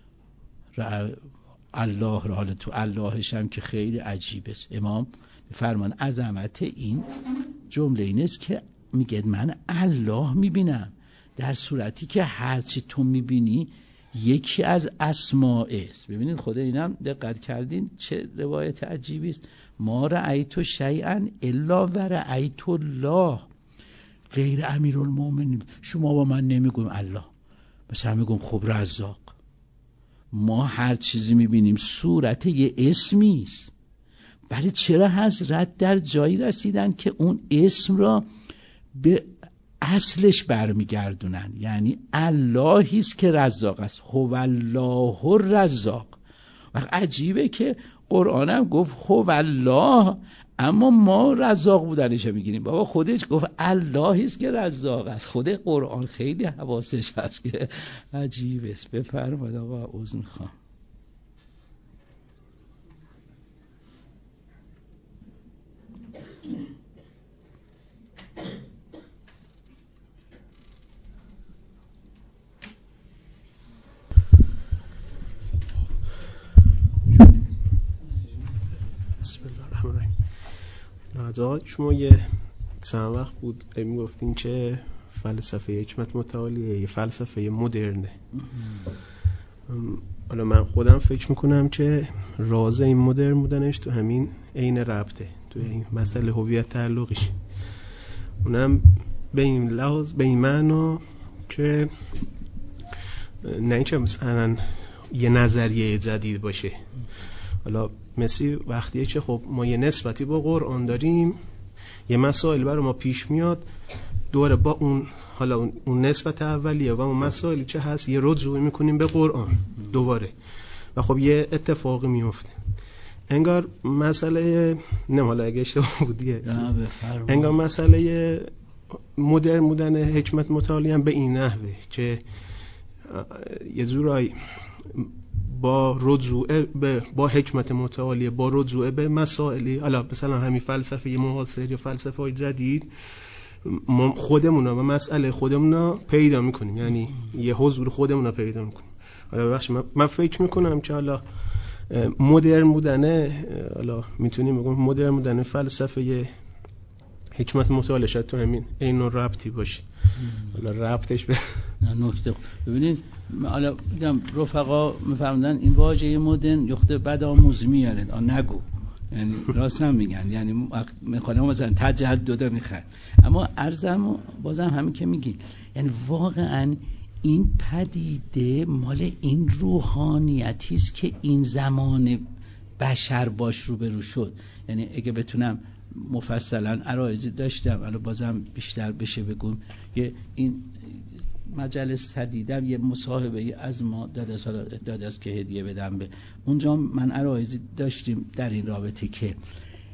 الله را. حالا تو اللهش هم که خیلی عجیبه. امام فرمان عظمت این جمله این است که میگه من الله میبینم، در صورتی که هرچی تو میبینی یکی از اسماء است. ببینید خود اینم دقت کردین چه روایت عجیبی است. ما رأیت شیئا الا و رأیت الله. غیر امیرالمومنین شما با من نمیگم الله، مثلا میگم خب رزاق. ما هر چیزی میبینیم صورت یه اسمی است. برای چرا حضرت در جایی رسیدن که اون اسم را به اصلش برمیگردونن؟ یعنی اللهی است که رزاق است، هو الله الرزاق. و عجیبه که قرآن هم گفت هو الله، اما ما رزاق بودنش میگیریم. بابا خودش گفت اللهی است که رزاق است. خود قرآن خیلی حواسش هست که عجیبه است. بفرمایید آقا. عذر میخوام. بسم الله الرحمن الرحیم. نازاد شما یه چند وقت بود میگفتین که فلسفه حکمت متعالیه یه فلسفه مدرنه. حالا من خودم فکر میکنم که راز این مدرن بودنش تو همین عین ربطه، تو این مسئله هویت تعلقیش. اونم به این لحاظ، به این معنا که نه اینکه مثلا یه نظریه جدید باشه. حالا مثل وقتیه که خب ما یه نسبتی با قرآن داریم، یه مسائل برای ما پیش میاد، دوره با اون حالا اون نسبت اولیه و اون مسائلی که هست یه رجوع میکنیم به قرآن دوباره و خب یه اتفاقی میفته. انگار مسئله نه حالا اگه اشتباه بود دیگه، انگار مسئله مدرن بودن حکمت متعالی هم به این نحوه که یه جورایی با رجوع به با حکمت متعالی، با رجوع به مسائلی، حالا مثلا همین فلسفه معاصر یا فلسفه های جدید، ما خودمونا و مسئله خودمونا پیدا میکنیم، یعنی یه حضور خودمونا پیدا میکنیم. حالا ببخشید من, من فکر میکنم که حالا مدرن بودنه، حالا میتونیم بگم مدرن بودنه فلسفه حکمت متعالی شاید تو همین این ربطی باشه. حالا ربطش به نکته. ببینید حالا میگم رفقا میفهمدن این واژه مدرن یخته بد آموز میارن، آ نگو، یعنی راست هم میگن، یعنی میخوام مثلا تجدد میخوان. اما عرضم بازم همین که میگی، یعنی واقعا این پدیده مال این روحانیتی است که این زمان بشر باش روبرو شد. یعنی اگه بتونم مفصلا عرایضی داشتم، الان بازم بیشتر بشه بگم، یه این مجلس دیدم یه مصاحبه از ما داده سال داده است که هدیه بدم به اونجا، من عرایضی داشتیم در این رابطه که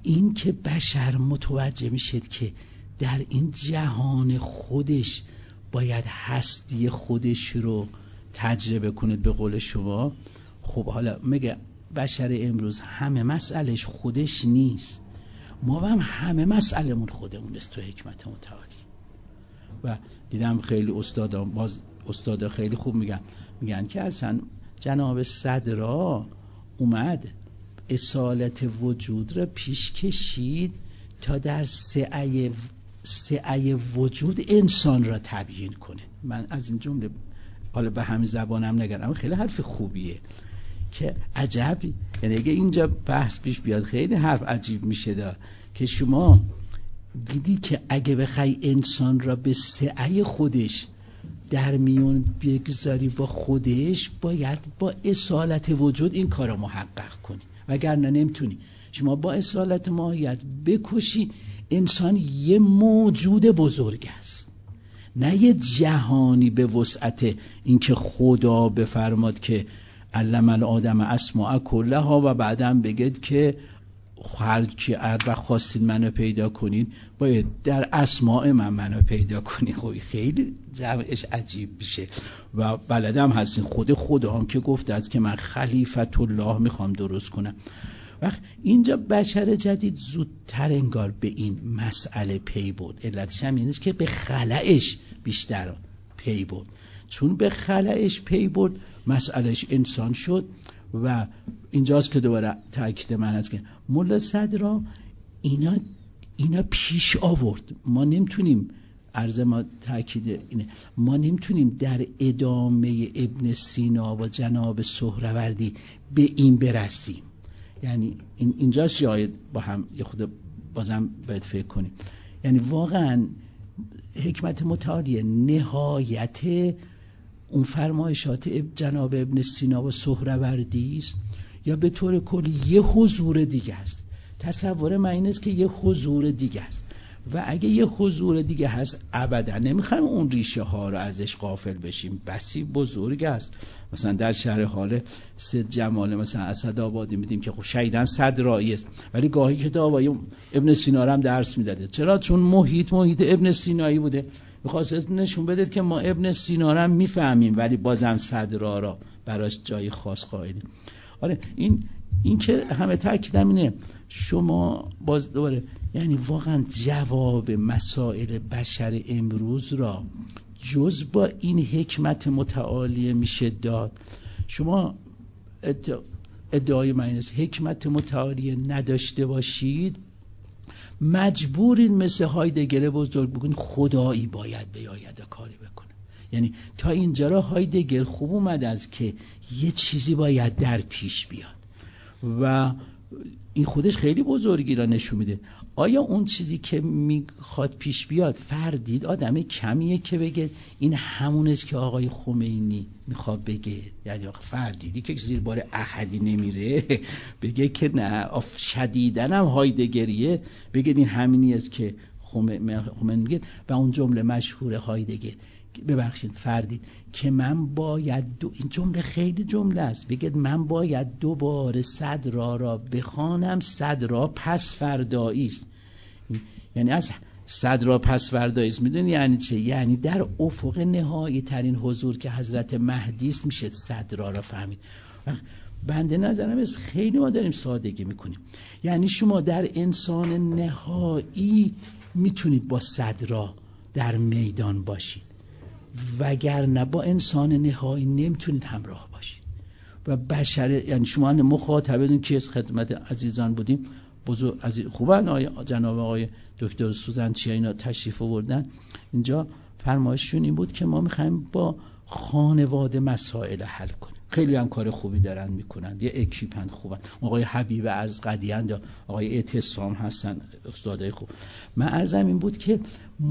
این که بشر متوجه میشد که در این جهان خودش باید هستی خودش رو تجربه کنه، به قول شما. خب حالا میگه بشر امروز همه مسئلهش خودش نیست، ما هم همه مسئلهمون خودمون است تو حکمت متعالی. و دیدم خیلی استادا باز استادا خیلی خوب میگن میگن که اصلا جناب صدرا اومد اصالت وجود را پیش کشید تا در سعی سعی وجود انسان را تبیین کنه. من از این جمله حالا به همین زبانم نگم، اما خیلی حرف خوبیه که عجب، یعنی اگه اینجا بحث پیش بیاد خیلی حرف عجیب میشه دا که شما دیدی که اگه بخوای انسان را به سعی خودش در میون بگذاری با خودش، باید با اصالت وجود این کار را محقق کنی، وگرنه نمیتونی. شما با اصالت ماهیت بکشی، انسان یه موجود بزرگ است، نه یه جهانی به وسعت اینکه خدا بفرماد که علم الآدم اسماء کلها و بعدم بگید که هر کی هر خواستید منو پیدا کنید باید در اسماء من منو پیدا کنید. خب خیلی جمعش عجیب میشه. و بلدم هستین خود خدا هم که گفته است که من خلیفت الله میخوام درست کنم. وقت اینجا بشر جدید زودتر انگار به این مسئله پی برد. علتش هم این است که به خلأش بیشتر پی برد، چون به خلأش پی برد مسئلهش انسان شد. و اینجاست که دوباره تاکید من است که مولا صدرا اینا اینا پیش آورد. ما نمیتونیم، عرض ما تاکید اینه، ما نمیتونیم در ادامه ابن سینا و جناب سهروردی به این برسیم. یعنی این اینجاست شاید با هم یه خود بازم باید فکر کنیم. یعنی واقعا حکمت متعالی نهایت اون فرمایشات جناب ابن سینا و سهروردی است یا به طور کلی یه حضور دیگه است؟ تصور من این است که یه حضور دیگه است، و اگه یه حضور دیگه هست ابدا نمیخوایم اون ریشه ها رو ازش غافل بشیم. بسی بزرگ است. مثلا در شهر حال سید جمال مثلا اسدآبادی میدیم که خب شهیدن صدرایی است، ولی گاهی کتابای ابن سینا رو هم درس میداده. چرا؟ چون محیط محیط ابن سینایی بوده. میخواست نشون بده که ما ابن سینا رو هم میفهمیم ولی بازم صدرا را براش جای خاص قائلیم. آره این این که همه تاکیدم اینه. شما باز دوباره یعنی واقعا جواب مسائل بشر امروز را جز با این حکمت متعالی میشه داد. شما ادعای من است حکمت متعالی نداشته باشید، مجبورین مثل هایدگر بزرگ بگین خدایی باید بیاید و کاری بکنه. یعنی تا اینجا را هایدگر خوب اومد از که یه چیزی باید در پیش بیاد و این خودش خیلی بزرگی را نشون میده. آیا اون چیزی که میخواد پیش بیاد فردید آدم کمیه که بگه این همون است که آقای خمینی میخواد بگه؟ یعنی فردیدی که زیر بار احدی نمیره بگه که نه شدیدن هم هایدگریه، بگه این همینی است که خمینی میگه. و اون جمله مشهور هایدگر، ببخشید فردید، که من باید دو... این جمله خیلی جمله است، بگید من باید دوباره صدرا را بخوانم، صدرا پس فردایی است. یعنی از صدرا پس فردایی است میدونی یعنی چه؟ یعنی در افق نهایی ترین حضور که حضرت مهدی است میشه صدرا را فهمید. بنده نظرم است خیلی ما داریم سادگی میکنیم. یعنی شما در انسان نهایی میتونید با صدرا در میدان باشید، وگرنه با انسان نهایی نمیتونید همراه باشید. و بشر یعنی شما مخاطبتون که از خدمت عزیزان بودیم بزرگ عزیز خوبن آقای جناب آقای دکتر سوزنچی اینا تشریف آوردن اینجا. فرمایششون این بود که ما میخوایم با خانواده مسائل حل کنیم. خیلی هم کار خوبی دارن میکنن، یه اکیپن خوبن. آقای حبیب از قدیند، آقای اعتصام هستن، استادای خوب. من عرضم این بود که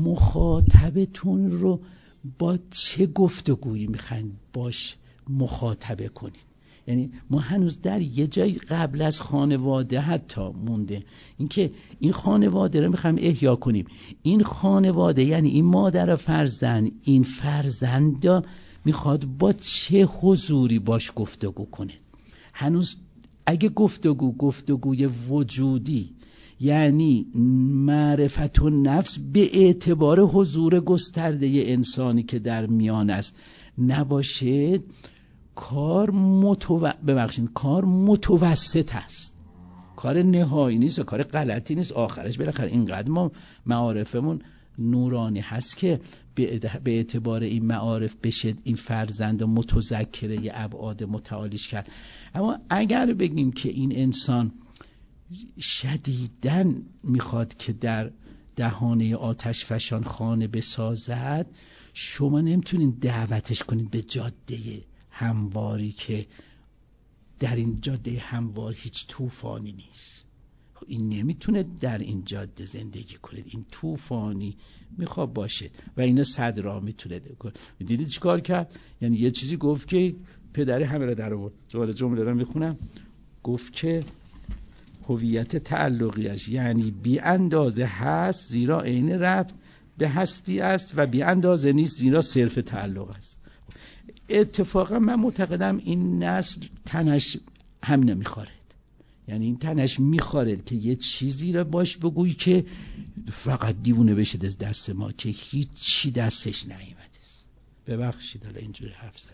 مخاطبتون رو با چه گفتگویی میخواین باش مخاطبه کنید. یعنی ما هنوز در یه جای قبل از خانواده حتی مونده، اینکه این خانواده رو میخوایم احیا کنیم. این خانواده یعنی این مادر و فرزند، این فرزند میخواد با چه حضوری باش گفتگو کنه. هنوز اگه گفتگو گفتگوی وجودی یعنی معرفت و نفس به اعتبار حضور گسترده انسانی که در میان است نباشه کار متو... ببخشید کار متوسط است، کار نهایی نیست و کار غلطی نیست. آخرش بالاخره اینقدر ما معارفمون نورانی هست که به اعتبار این معارف بشه این فرزند متذکره ی ابعاد متعالیش کرد. اما اگر بگیم که این انسان شدیداً میخواد که در دهانه آتش فشان خانه بسازد، شما نمیتونین دعوتش کنید به جاده همواری که در این جاده هموار هیچ طوفانی نیست. این نمیتونه در این جاده زندگی کنه، این طوفانی میخواد باشه و اینا صد راه میتونه کنه. دیدید چیکار کرد؟ یعنی یه چیزی گفت که پدر همه را در آورد. جمله جمله را میخونم، گفت که هویت تعلقیش یعنی بی اندازه هست زیرا عین ربط به هستی است و بی اندازه نیست زیرا صرف تعلق است. اتفاقا من معتقدم این نسل تنش هم نمیخوارد، یعنی این تنش میخوارد که یه چیزی را باش بگوی که فقط دیوونه بشه از دست ما که هیچی دستش نیامده است. ببخشید حالا اینجوری حرف زدم.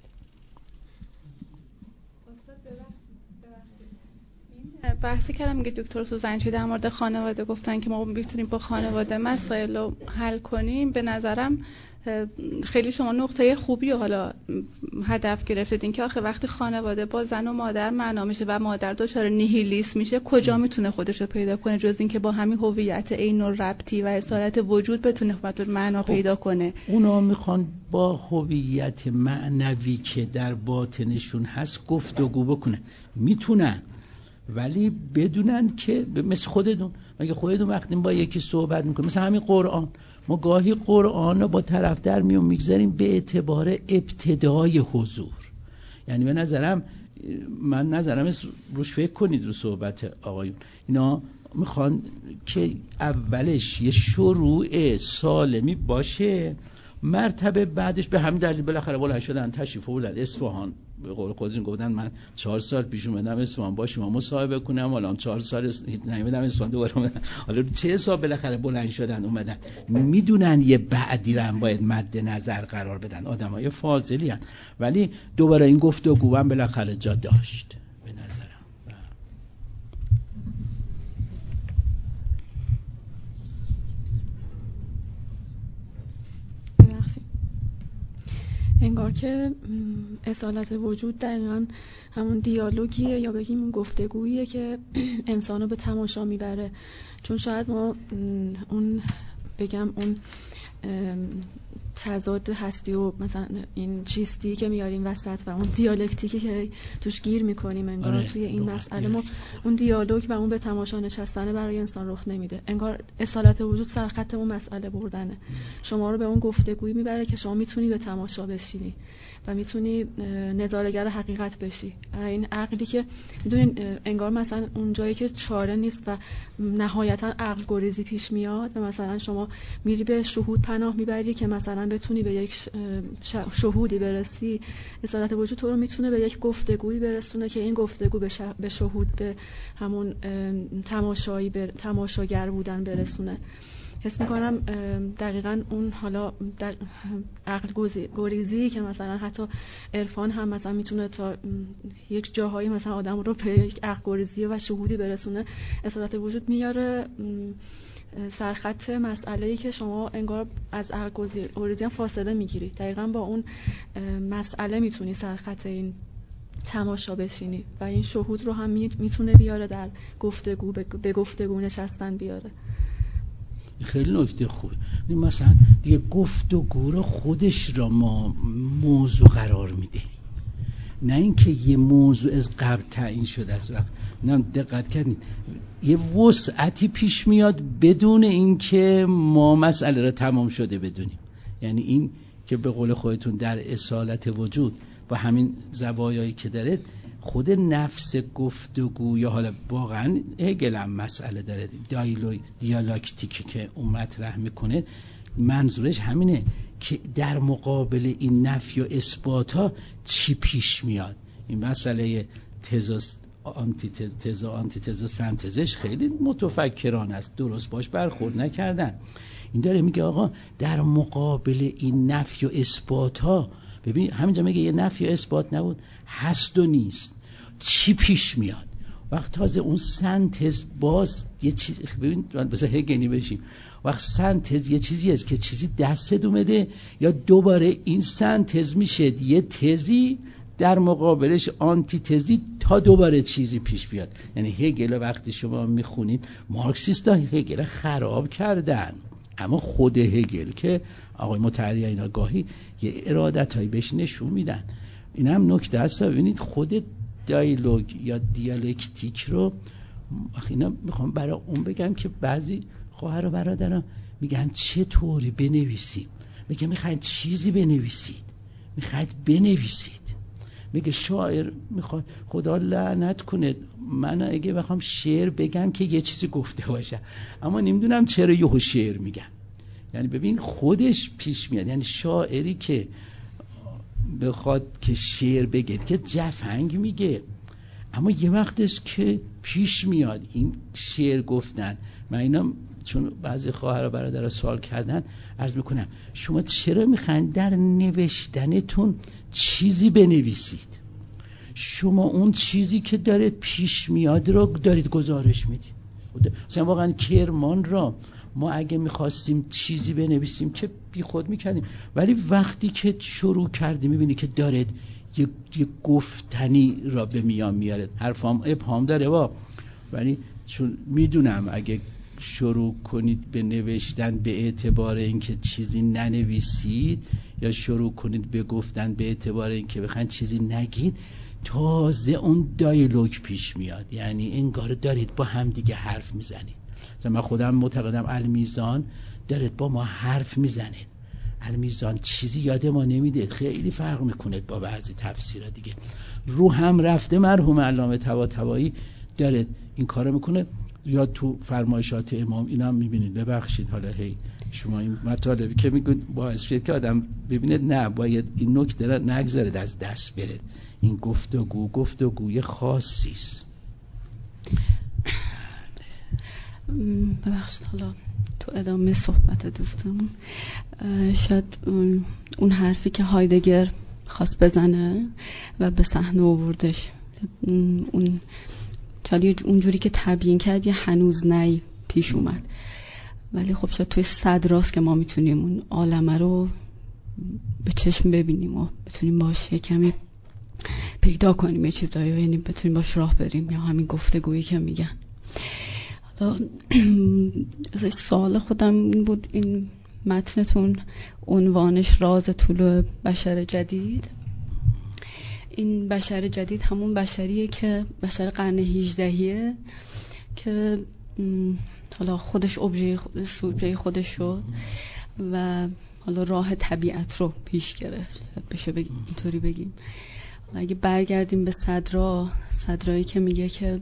بحثی کردم میگه دکتر سوزنچی در مورد خانواده گفتن که ما میتونیم با خانواده مسائل رو حل کنیم. به نظرم خیلی شما نقطه خوبی و حالا هدف گرفتین که آخه وقتی خانواده با زن و مادر معنا میشه و مادر دچار نیهیلیسم میشه کجا میتونه خودش رو پیدا کنه جز این که با همین هویت عین و ربطی و اصالت وجود بتونه خودش معنا خب پیدا کنه. اونا میخوان با هویت معنوی که در باطنشون هست گفتگو بکنن، میتونن، ولی بدونن که مثل خودتون، مگه خودتون وقتی با یکی صحبت میکنیم مثل همین قرآن، ما گاهی قرآن رو با طرف در میون میگذاریم به اعتبار ابتدای حضور. یعنی به نظرم من نظرم روش فکر کنید رو صحبت آقایون، اینا میخوان که اولش یه شروع سالمی باشه، مرتبه بعدش به همین دلیل بالاخره بلند شدن تشریف آوردن اصفهان. به قول خودشون گفتن من چهار سال پیش اومدم اصفهان با شما مصاحبه کنم، حالا چهار سال نمیدم اصفهان دوباره اومدم، حالا چه حساب بالاخره بلند شدن اومدن. میدونن یه بعدی رو هم باید مد نظر قرار بدن، آدمای فاضلی هستن، ولی دوباره این گفتگو هم بالاخره جا داشت به نظرم. انگار که اصالت وجود دقیقا همون دیالوگیه یا بگیم اون گفتگوییه که انسانو به تماشا میبره. چون شاید ما اون بگم اون تضاد هستی و مثلا این چیستی که میاریم وسط و اون دیالکتیکی که توش گیر میکنیم انگار آره، توی این مسئله ما اون دیالوگ و اون به تماشا نشستنه برای انسان رخ نمیده. انگار اصالت وجود سرخط اون مسئله بردنه، شما رو به اون گفتگویی میبره که شما میتونی به تماشا بشینی و میتونی نظاره‌گر حقیقت بشی. این عقلی که میدونین انگار مثلا اون جایی که چاره نیست و نهایتا عقل گریزی پیش میاد و مثلا شما میری به شهود پناه میبری که مثلا بتونی به یک شهودی برسی، اصالت وجود تو رو میتونه به یک گفتگویی برسونه که این گفتگو به, شه... به شهود، به همون تماشایی بر... تماشاگر بودن برسونه. حس میکنم دقیقاً اون حالا عقل گریزی که مثلا حتی عرفان هم مثلا میتونه تا یک جاهایی مثلا آدم رو به یک عقل گریزی و شهودی برسونه، اصالت وجود میاره سرخط مسئله‌ای که شما انگار از عقل گریزی هم فاصله میگیری، دقیقاً با اون مسئله میتونی سرخط این تماشا بشینی و این شهود رو هم میتونه بیاره در گفتگو، به گفتگو نشستن بیاره. خیلی نکته خوبه. مثلا دیگه گفتگو رو خودش را ما موضوع قرار میده، نه اینکه یه موضوع از قبل تعیین شده است. وقت نه دقت کردین یه وسعتی پیش میاد بدون اینکه ما مسئله را تمام شده بدونیم. یعنی این که به قول خودتون در اصالت وجود با همین زوایایی که داره خود نفس گفتگو یا حالا واقعا هگل هم مسئله داره دیالکتیکی که اون مطرح میکنه، منظورش همینه که در مقابل این نفی و اثبات ها چی پیش میاد. این مسئله تزاست آنتیتز و آنتیتز و سنتزش خیلی متفکران است، درست باش برخورد نکردن. این داره میگه آقا در مقابل این نفی و اثبات ها، ببین همینجا میگه یه نفی و اثبات نبود، هست و نیست، چی پیش میاد. وقت تازه اون سنتز باز یه چیز، ببین بذار هگلی بشیم، وقت سنتز یه چیزی است که چیزی دستت اومده، یا دوباره این سنتز میشه یه تزی در مقابلش آنتی تزی تا دوباره چیزی پیش بیاد. یعنی هگل وقتی شما میخونید، مارکسیستا هگل خراب کردن، اما خود هگل که آقای مطهری اینا گاهی یه ارادتایی بهش نشون میدن. این هم نکته است، ببینید خود دیالوگ یا دیالکتیک رو اینا میخوام برای اون بگم که بعضی خواهر و برادران میگن چطوری بنویسیم، میگه میخواید چیزی بنویسید، میخواید بنویسید، میگه شاعر میخواد خدا لعنت کنه من اگه بخوام شعر بگم که یه چیزی گفته باشه، اما نمیدونم چرا یهو شعر میگم. یعنی ببین خودش پیش میاد، یعنی شاعری که بخواد که شعر بگه که جفنگ میگه، اما یه وقتش که پیش میاد این شعر گفتن. من اینا چون بعضی خواهر و برادرها سوال کردن عرض میکنم شما چرا میخواین در نوشتنتون چیزی بنویسید؟ شما اون چیزی که دارید پیش میاد رو دارید گزارش میدید. مثلا واقعا کرمان را ما اگه میخواستیم چیزی بنویسیم که بی خود میکردیم، ولی وقتی که شروع کردیم میبینی که دارید یه, یه گفتنی را به میان میارد. حرفام ابهام داره با، ولی چون میدونم اگه شروع کنید به نوشتن به اعتبار اینکه چیزی ننویسید، یا شروع کنید به گفتن به اعتبار اینکه بخواید چیزی نگید، تازه اون دیالوگ پیش میاد. یعنی انگار دارید با هم دیگه حرف میزنید. مثلا من خودم معتقدم المیزان دارید با ما حرف میزنید. المیزان چیزی یاد ما نمیده، خیلی فرق میکنه با بعضی تفسیرها دیگه. رو هم رفته مرحوم علامه طباطبایی داره این کارو میکنه، یا تو فرمایشات امام اینا هم میبینید. ببخشید حالا هی شما این مطالبی که میگید باعث شد که آدم ببینید نه باید این نکته را نگذارید از دست بره. این گفتگو گفتگوی خاصی است. ببخشید حالا تو ادامه صحبت دوستمون شاید اون حرفی که هایدگر خواست بزنه و به صحنه آوردش، اون چالی اونجوری که تبیین کرد یه هنوز نی پیش اومد، ولی خب شاید توی صدراست که ما میتونیم اون عالمه رو به چشم ببینیم و بتونیم باش یه کمی پیدا کنیم یه چیزایی، یعنی بتونیم باش راه بریم، یا همین گفتگویی که میگن. حالا سوال خودم این بود، این متنتون عنوانش راز طلوع بشر جدید، این بشر جدید همون بشریه که بشر قرن هجدهیه که حالا خودش ابژه سوژه خودش رو و حالا راه طبیعت رو پیش گرفت، بشه بگیم اینطوری بگیم. اگه برگردیم به صدرا، صدرایی که میگه که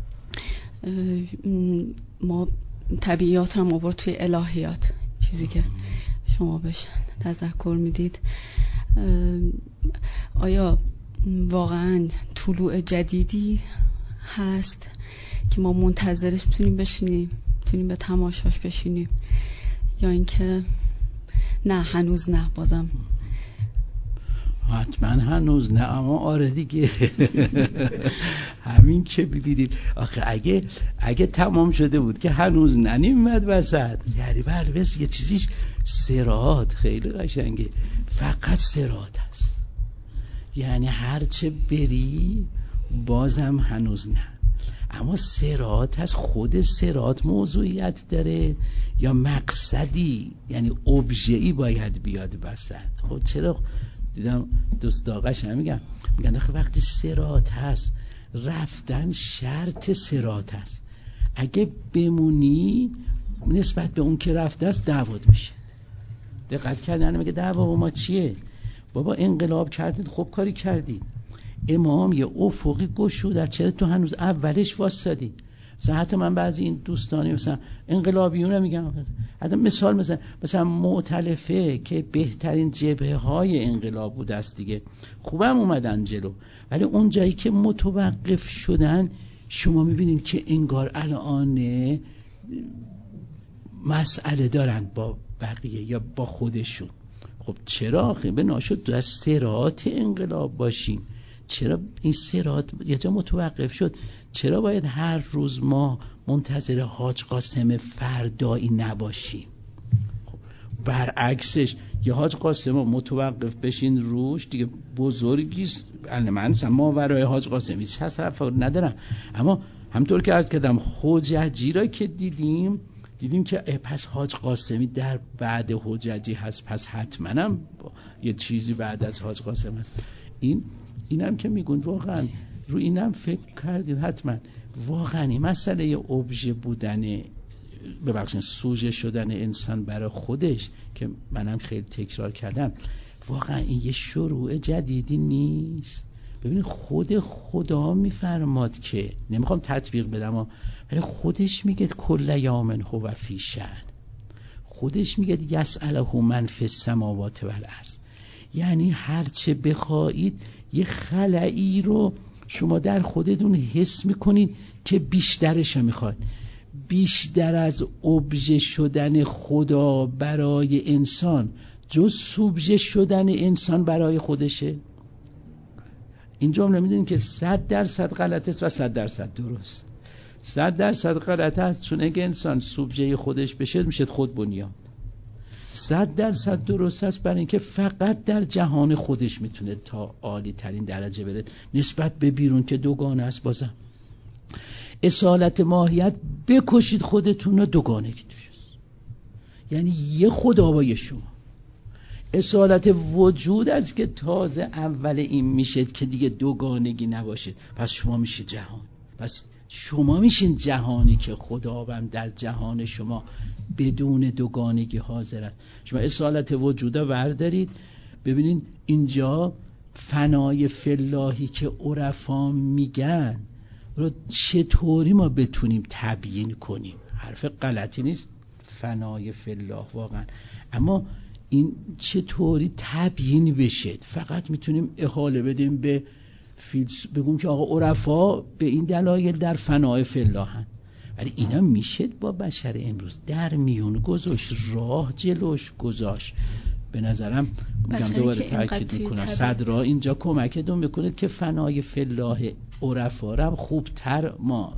ما طبیعیات رو آورد توی الهیات، چیزی که شما بهش تذکر میدید، آیا واقعا طلوع جدیدی هست که ما منتظرش میتونیم بشینیم، میتونیم به تماشاش بشینیم، یا اینکه نه هنوز نه؟ بازم حتما هنوز نه، اما آره دیگه همین که ببینید آخه اگه اگه تمام شده بود که هنوز نمیمد وسط، یعنی بلوز یه چیزیش صراط خیلی قشنگه، فقط صراط هست، یعنی هرچه بری بازم هنوز نه. اما صراط هست، خود صراط موضوعیت داره یا مقصدی، یعنی ابژه‌ای باید بیاد وسط. خب چرا دیدم دوست آقاش هم میگن میگن آخه وقتی صراط هست رفتن شرط صراط هست، اگه بمونی نسبت به اون که رفته است دعوت میشه. دقت کردن میگه دعوا با ما چیه؟ بابا انقلاب کردید، خوب کاری کردید، امام یه افقی گشود، چرا تو هنوز اولش واسادی؟ مثلا حتی من بعضی این دوستانی مثلا انقلابیون میگم، حتی مثال مثلا مثلا مؤتلفه که بهترین جبهه های انقلاب بود است دیگه، خوبم اومدن جلو، ولی اون جایی که متوقف شدن شما میبینید که انگار الان مسئله دارن با بقیه یا با خودشون. خب چرا خیلی ناشد در صراط انقلاب باشیم؟ چرا این صراط یه جا متوقف شد؟ چرا باید هر روز ما منتظر حاج قاسم فردایی نباشیم؟ خب برعکسش یه حاج قاسم متوقف بشین روش دیگه بزرگیست. من ما برای حاج قاسم هیچ حرف ندارم، اما همطور که عرض کردم حججی را که دیدیم دیدیم که پس حاج قاسمی در بعد حججی هست، پس حتما هم یه چیزی بعد از حاج قاسم هست. این اینم که میگون واقعا رو اینم فکر کردید حتما واقعا این مسئله ابژه بودن، ببخشید سوژه شدن انسان برای خودش که منم خیلی تکرار کردم، واقعا این یه شروع جدیدی نیست. ببینید خود خدا میفرماد که نمیخوام تطبیق بدم ولی خودش میگه کل یوم هو فی شأن، خودش میگه یسأله من فی السماوات والارض، یعنی هرچه بخواید یه خلایی رو شما در خودتون حس میکنید که بیشترش میخواد. بیشتر از ابژه شدن خدا برای انسان جز سوبژه شدن انسان برای خودشه؟ این جمله میدونید که صد درصد غلط است و صد درصد درست. صد درصد غلط است چون اگه انسان سوبژه خودش بشه میشه خود بنیاد. صد درصد درست است برای اینکه فقط در جهان خودش میتونه تا عالی ترین درجه بره نسبت به بیرون که دوگانه است. بازم اصالت ماهیت بکشید خودتون رو، دوگانگی توش است، یعنی یه خدا با یه شما. اصالت وجود است که تازه اول این میشد که دیگه دوگانگی نباشید، پس شما میشید جهان، پس شما میشین جهانی که خداوند در جهان شما بدون دوگانگی حاضر است. شما اصالت وجود رو بردارید ببینید اینجا فنای فلاحی که عرفا میگن رو چطوری ما بتونیم تبیین کنیم. حرف غلطی نیست فنای فلاح واقعا، اما این چطوری تبیین بشه؟ فقط میتونیم احاله بدیم به فیلسوف، بگیم که آقا عرفا به این دلایل در فنای فلاحن، ولی اینا میشه با بشر امروز در میون گذاشت، راه جلوش گذاشت. به نظرم میگم دوباره تاکید میکنم صدرا اینجا کمکتون میکنه که فنای فلاح عرفا رو خوبتر ما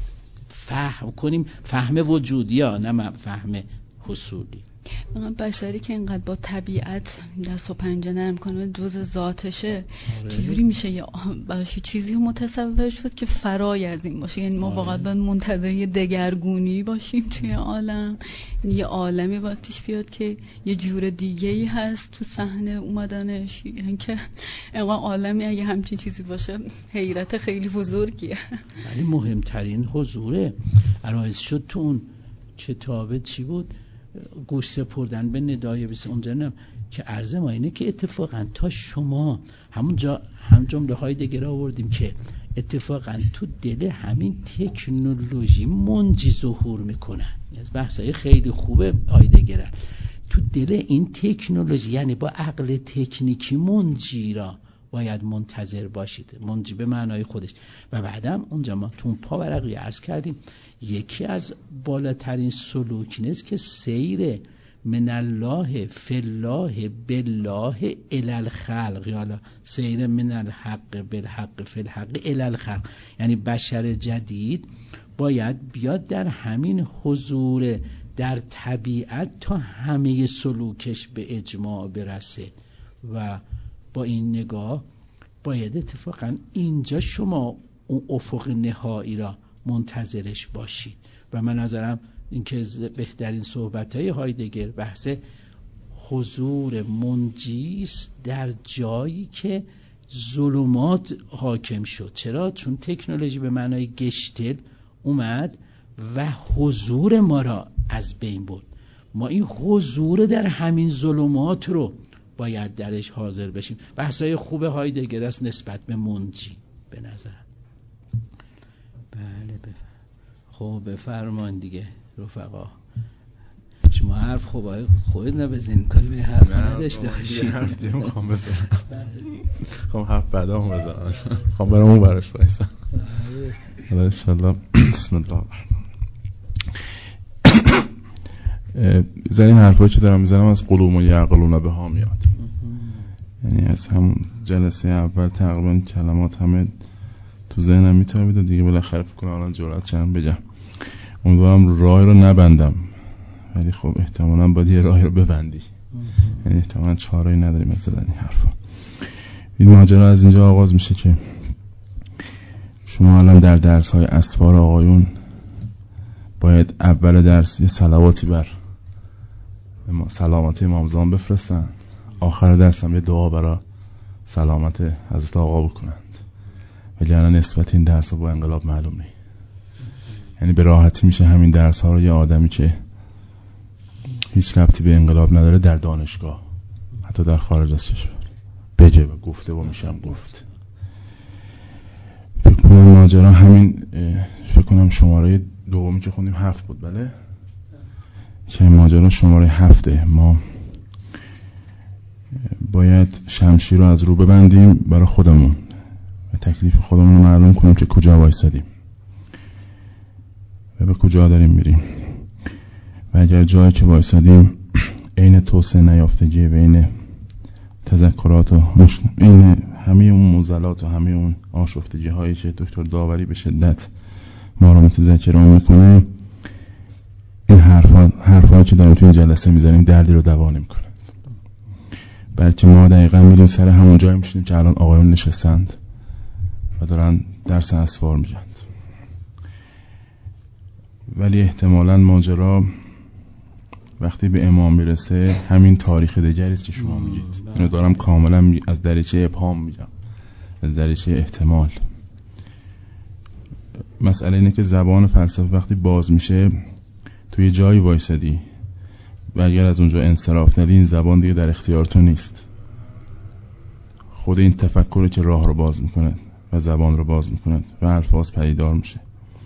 فهم کنیم، فهم وجودی ها نه فهم حصولی. بشری که اینقدر با طبیعت دست و پنجه نرم کنه جز ذاتشه، چجوری میشه یه باشی چیزی متصور شد که فرای از این باشه؟ یعنی ما واقعا باید منتظر یه دگرگونی باشیم توی عالم، یه عالمی باید پیش بیاد که یه جور دیگه ای هست تو صحنه اومدنش، یعنی که اینقدر عالمی اگه همچین چیزی باشه حیرت خیلی بزرگیه. ولی مهمترین حضوره عرایز شد تو اون کتابه چی بود؟ گوش سپردن به ندای بس اونجا نم که عرض ما اینه که اتفاقا تا شما همونجا هم جمله های دیگر آوردیم که اتفاقا تو دل همین تکنولوژی منجی ظهور میکنن. از بحثای خیلی خوبه آیدگره تو دل این تکنولوژی، یعنی با عقل تکنیکی منجی را باید منتظر باشید، منجی به معنای خودش. و بعدم اونجا ما تو پا ورقی عرض کردیم یکی از بالاترین سلوک نیست که سیر من الله فی الله بالله الی الخلق، یا سیر من الحق بالحق فی الحق الی الخلق، یعنی بشر جدید باید بیاد در همین حضور در طبیعت تا همه سلوکش به اجماع برسه. و با این نگاه باید اتفاقا اینجا شما اون افق نهایی را منتظرش باشید. و من نظرم این که بهترین صحبت‌های هایدگر بحث حضور منجیست در جایی که ظلمات حاکم شد. چرا؟ چون تکنولوژی به معنای گشتل اومد و حضور ما را از بین برد. ما این حضور در همین ظلمات رو باید درش حاضر بشیم. بحثای خوب هایدگر است نسبت به منجی به نظرم. بله بفهم. خب بفرمایید دیگه رفقا، شما حرف خوب خود نبزین، کاری به حرف نداشته باشید. حرف دیگه میخوام بزنم، میخوام حرف بعدا هم بزنم، میخوام برم اون برش بایستم. حالا انشالله. بسم الله زنی حرفایی که دارم میزنم از قلوم و یعقلون به ها میاد، یعنی از همون جلسه اول تقریبا کلمات همه تو ذهنم میتابید و دیگه بالاخره فکر کنم الان جرأت کردم بگم. امیدوارم راه رو نبندم، ولی خب احتمالاً باید یه راهی رو ببندی، یعنی احتمالاً چاره‌ای نداریم از زدن این حرفا. این ماجرا از اینجا آغاز میشه که شما الان در درس‌های اسفار آقایون باید اول درس یه صلواتی بر سلامت امام زمان بفرستن، آخر درس هم یه دعا برای سلامت حضرت آقا بکنند، وگرنه نسبت این درس ها با انقلاب معلوم نیست. یعنی به راحتی میشه همین درس ها رو یه آدمی که هیچ ربطی به انقلاب نداره در دانشگاه حتی در خارج از کشور بگه و گفته و میشم گفت. فکر کنم ماجرا همین، فکر کنم شماره دومی که خوندیم هفت بود، بله که ماجرا شماره هفته. ما باید شمشیر رو از رو ببندیم برای خودمون و تکلیف خودمون رو معلوم کنیم که کجا وایسادیم و به کجا داریم میریم. و اگر جایی که وایسادیم عین توسعه نیافتگی بین تذکرات و این همه اون موزلات و همه اون آشفتگی هایی که دکتر داوری به شدت ما رو متذکر اون میکنه، این حرفا حرفایی که داریم تو این جلسه میزنیم دردی رو دوا نمیکنه، بلکه ما دقیقا میریم سر همون جایی میشینیم که الان آقایون نشستند و دارن درس اسفار میگن. ولی احتمالاً ماجرا وقتی به امام میرسه همین تاریخ دیگری است که شما میگید. اینو دارم کاملا از دریچه ابهام میگم، از دریچه احتمال. مسئله اینه که زبان فلسفه وقتی باز میشه توی جایی وایسادی و اگر از اونجا انصراف ندی این زبان دیگه در اختیار تو نیست. خود این تفکری که راه رو باز میکنه و زبان رو باز میکنه و الفاظ پدیدار میشه.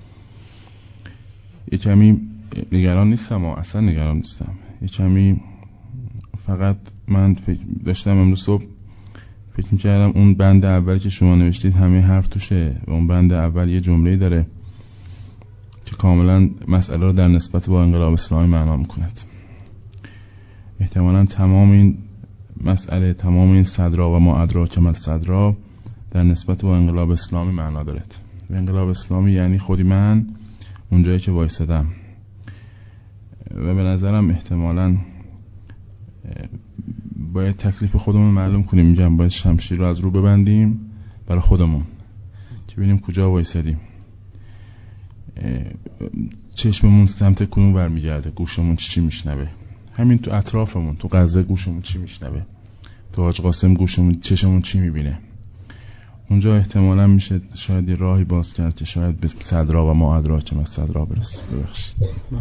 یه کمی نگران نیستم، اصلا نگران نیستم، یه کمی فقط من فکر داشتم امروز صبح فکر میکردم اون بند اولی که شما نوشتید همه حرف توشه و اون بند اول یه جمله‌ای داره که کاملا مسئله رو در نسبت با انقلاب اسلامی معنا میکند. احتمالاً تمام این مسئله، تمام این صدرا و ما ادراک ما صدرا در نسبت با انقلاب اسلامی معنا دارد. و انقلاب اسلامی یعنی خودی من اونجایی که وایسادم و به نظرم احتمالاً باید تکلیف خودمون معلوم کنیم. میگم باید شمشیر رو از رو ببندیم برای خودمون که ببینیم کجا وایسادیم، چشممون سمت کدوم برمیگرده، گوشمون چی چی میشنوه، همین تو اطرافمون تو غزه گوشمون چی میشنوه، تو حاج قاسم گوشمون چشممون چی میبینه. اونجا احتمالاً میشه شاید یه راهی باز کرد که شاید به صدرا و ما ادراک ما صدرا برسه. ببخشید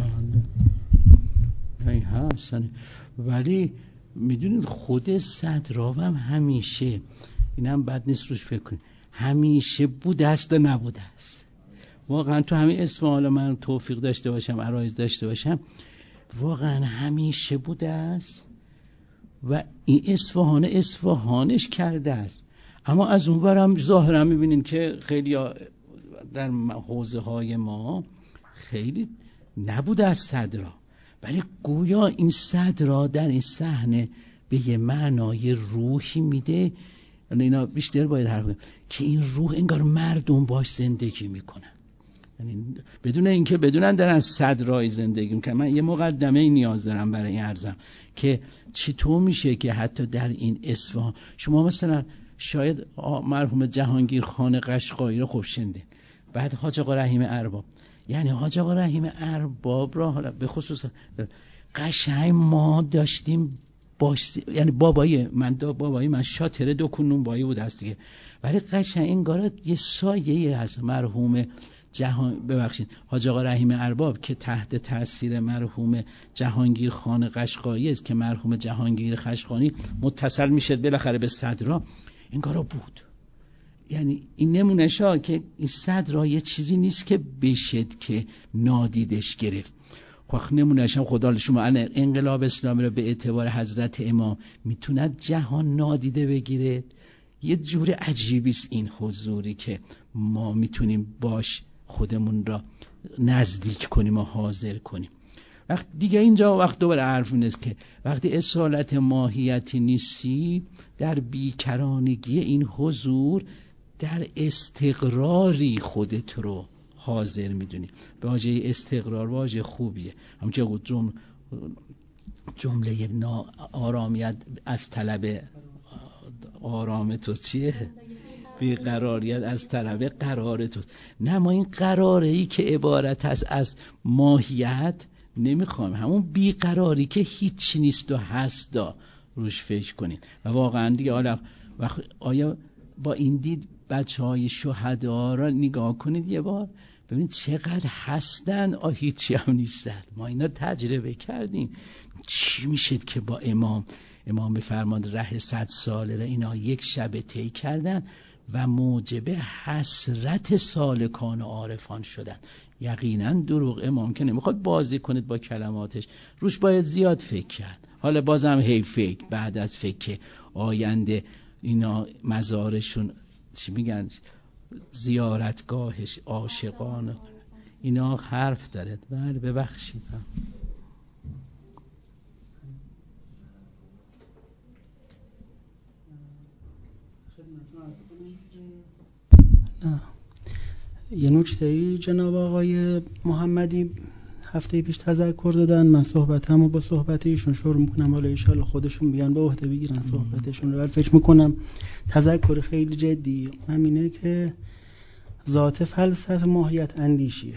این هست، ولی میدونید خود صدرا هم همیشه، اینم بد نیست روش فکر کنید، همیشه بوده است و نبوده است. واقعا تو همین اصفهان من توفیق داشته باشم، عرایض داشته باشم، واقعا همیشه بوده است و این اصفهان اصفهانش کرده است. اما از اون برم ظاهرا میبینین که خیلی در حوزه های ما خیلی نبوده از صدرا، ولی گویا این صدرا در این صحنه به یه معنای روحی میده. اینا بیشتر باید حرف کنیم که این روح انگار مردم باش زندگی میکنن، یعنی بدون اینکه بدونن دارن صدرای زندگی میکنن. من یه مقدمه نیاز دارم برای این عرضم که چطور میشه که حتی در این اصفهان شما مثلا شاید مرحوم جهانگیر خان قشقایی رو خوب شنیدین، بعد حاج آقا رحیم ارباب، یعنی حاج آقا رحیم ارباب را حالا به خصوص قشنگ ما داشتیم باش، یعنی بابایی من دا بابایی من شاطر دو کنون بایی بود است دیگه، ولی قشنگ انگار یه سایه از مرحوم جهان ببخشید حاج آقا رحیم ارباب که تحت تاثیر مرحوم جهانگیر خان قشقایی است که مرحوم جهانگیر قشقایی متصل میشه بالاخره به صدرا، انگار بود یعنی این نمونش ها که این صدر یه چیزی نیست که بشد که نادیدش گرفت. خب نمونش هم خدا شما انقلاب اسلامی رو به اعتبار حضرت امام میتوند جهان نادیده بگیره؟ یه جور عجیبی است این حضوری که ما میتونیم باش خودمون را نزدیک کنیم و حاضر کنیم. وقت دیگه اینجا وقت دوباره حرف این است که وقتی اصالت ماهیتی نیستی، در بیکرانگی این حضور در استقراری خودت رو حاضر میدونی. واژه استقرار واژه خوبیه، همچنین جمله جمله نا آرامیت از طلب آرام تو چیه؟ بیقراریت از طلب قرار توست. نه، ما این قراره ای که عبارت است از ماهیت نمیخوام، همون بیقراری که هیچی نیست و هست دا روش فکر کنید. و واقعا دیگه حالا آیا با این دید بچه های شهدا را نگاه کنید یه بار، ببینید چقدر هستن، آ هیچی هم نیستن. ما اینا تجربه کردیم. چی میشه که با امام امام بفرماد ره صد ساله را اینا یک شب طی کردن و موجب حسرت سالکان و عارفان شدن. یقینا دروغ امام که نمیخواد بازی کنید با کلماتش، روش باید زیاد فکر کرد. حالا بازم هی فکر، بعد از فکر آینده اینا مزارشون چی میگن، زیارتگاهش عاشقان، اینا حرف داره. بله ببخشید. نه یه نکته‌ای جناب آقای محمدی هفته پیش تذکر دادن، من صحبتمو با صحبت ایشون شروع میکنم، حالا ان شاءالله خودشون بیان به عهده بگیرن صحبتشون رو. ولی فکر میکنم تذکر خیلی جدی همینه که ذات فلسفه ماهیت اندیشیه.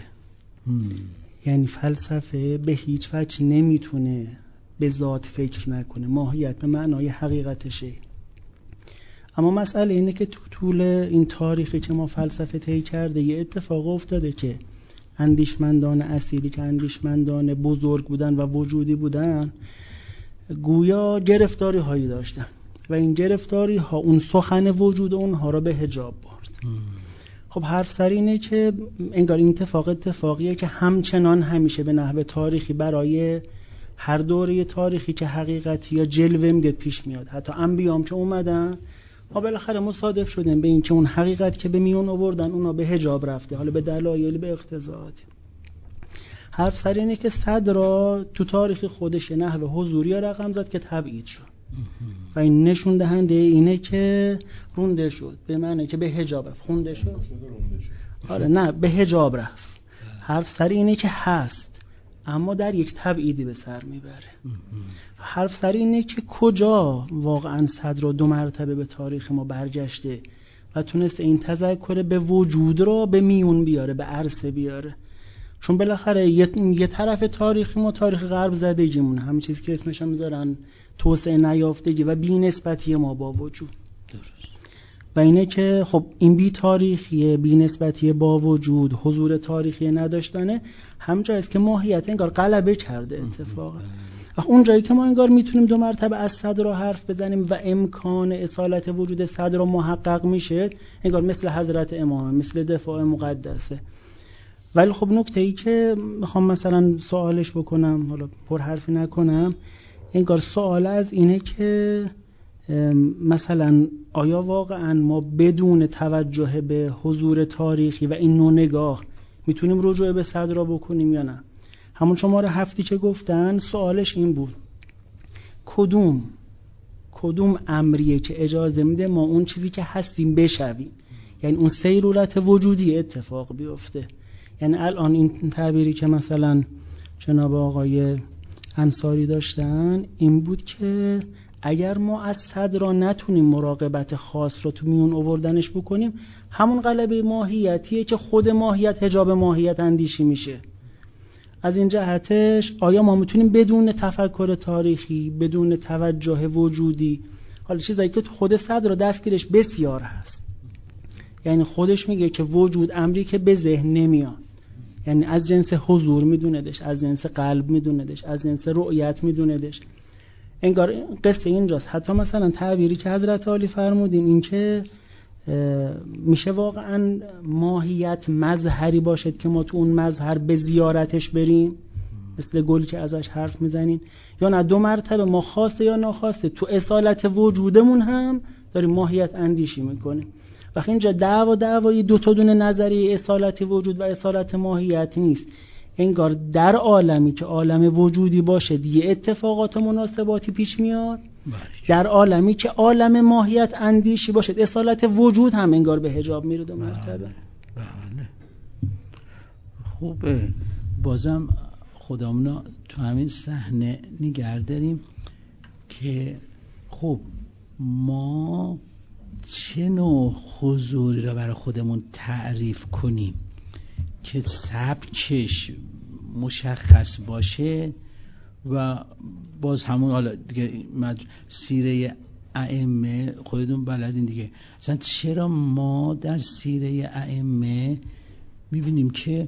یعنی فلسفه به هیچ وجه نمیتونه به ذات فکر نکنه، ماهیت به معنای حقیقتشه. اما مسئله اینه که تو طول این تاریخی که ما فلسفه طی کرده یه اتفاق افتاده که اندیشمندان اصیلی که اندیشمندان بزرگ بودن و وجودی بودن گویا گرفتاری هایی داشتن و این گرفتاری ها اون سخن وجود اونها را به حجاب برد. خب حرف سر اینه که انگار این اتفاق اتفاقیه که همچنان همیشه به نحو تاریخی برای هر دوره تاریخی که حقیقتی یا جلوه میدید پیش میاد. حتی انبیام که اومدن ما بالاخره مصادف شدیم به این که اون حقیقت که به میون آوردن اونا به حجاب رفته، حالا به دلایل به اقتضاعات. حرف سر اینه که صدر تو تاریخ خودش نحو حضوری رقم زد که تبعید شد و این نشون دهنده اینه که رونده شد، به معنی که به حجاب رفت. خونده شد؟ آره نه، به حجاب رفت. حرف سر اینه که هست اما در یک تبعیدی به سر میبره. حرف سر اینه که کجا واقعا صدر دو مرتبه به تاریخ ما برگشته و تونست این تذکر به وجود رو به میون بیاره، به عرصه بیاره. چون بالاخره یه, یه طرف تاریخی ما تاریخ غرب زدگیمونه، همین چیزی که اسمش هم میذارن توسعه نیافتگی و بی نسبتی ما با وجود. درست. و اینه که خب این بی تاریخی، بی نسبتی با وجود، حضور تاریخی نداشتنه همجاییست که ماهیت انگار غلبه کرده اتفاقا. اون جایی که ما انگار میتونیم دو مرتبه از صدر رو حرف بزنیم و امکان اصالت وجود صدر رو محقق میشه، انگار مثل حضرت امام، مثل دفاع مقدسه. ولی خب نکته ای که میخوام مثلا سوالش بکنم، حالا پر حرفی نکنم، انگار سوال از اینه که مثلا آیا واقعا ما بدون توجه به حضور تاریخی و این نوع نگاه میتونیم رجوع به صدر را بکنیم یا نه؟ همون شماره هفتی که گفتن سوالش این بود کدوم کدوم امریه که اجازه میده ما اون چیزی که هستیم بشویم، یعنی اون سیرورت وجودی اتفاق بیفته. یعنی الان این تعبیری که مثلا جناب آقای انصاری داشتن این بود که اگر ما از صدر نتونیم مراقبت خاص رو تو میون آوردنش بکنیم، همون غلبه ماهیتیه که خود ماهیت حجاب ماهیت اندیشی میشه. از این جهتش آیا ما میتونیم بدون تفکر تاریخی، بدون توجه وجودی، حالا چیزایی که تو خود صدر دستگیرش بسیار هست، یعنی خودش میگه که وجود امری که به ذهن نمیاد، یعنی از جنس حضور میدوندش، از جنس قلب میدوندش، از جنس رؤیت میدوندش. انگار قصه اینجاست. حتی مثلا تعبیری که حضرت علی فرمودین این که میشه واقعا ماهیت مظهری باشد که ما تو اون مظهر به زیارتش بریم مثل گل که ازش حرف میزنین، یا نه دو مرتبه ما خواسته یا ناخواسته تو اصالت وجودمون هم داریم ماهیت اندیشی میکنیم. وقتی اینجا دعوا دعوای دو تا دونه نظریه اصالت وجود و اصالت ماهیت نیست، انگار در عالمی که عالم وجودی باشه دیگه اتفاقات مناسباتی پیش میاد، در عالمی که عالم ماهیت اندیشی باشه اصالت وجود هم انگار به حجاب میره دو مرتبه. بله خوبه. بازم خودمون تو همین صحنه نگه داریم که خب ما چه نوع حضوری را برای خودمون تعریف کنیم که سبکش مشخص باشه و باز همون حالا دیگه سیره ائمه خودتون بلدین دیگه. اصلا چرا ما در سیره ائمه میبینیم که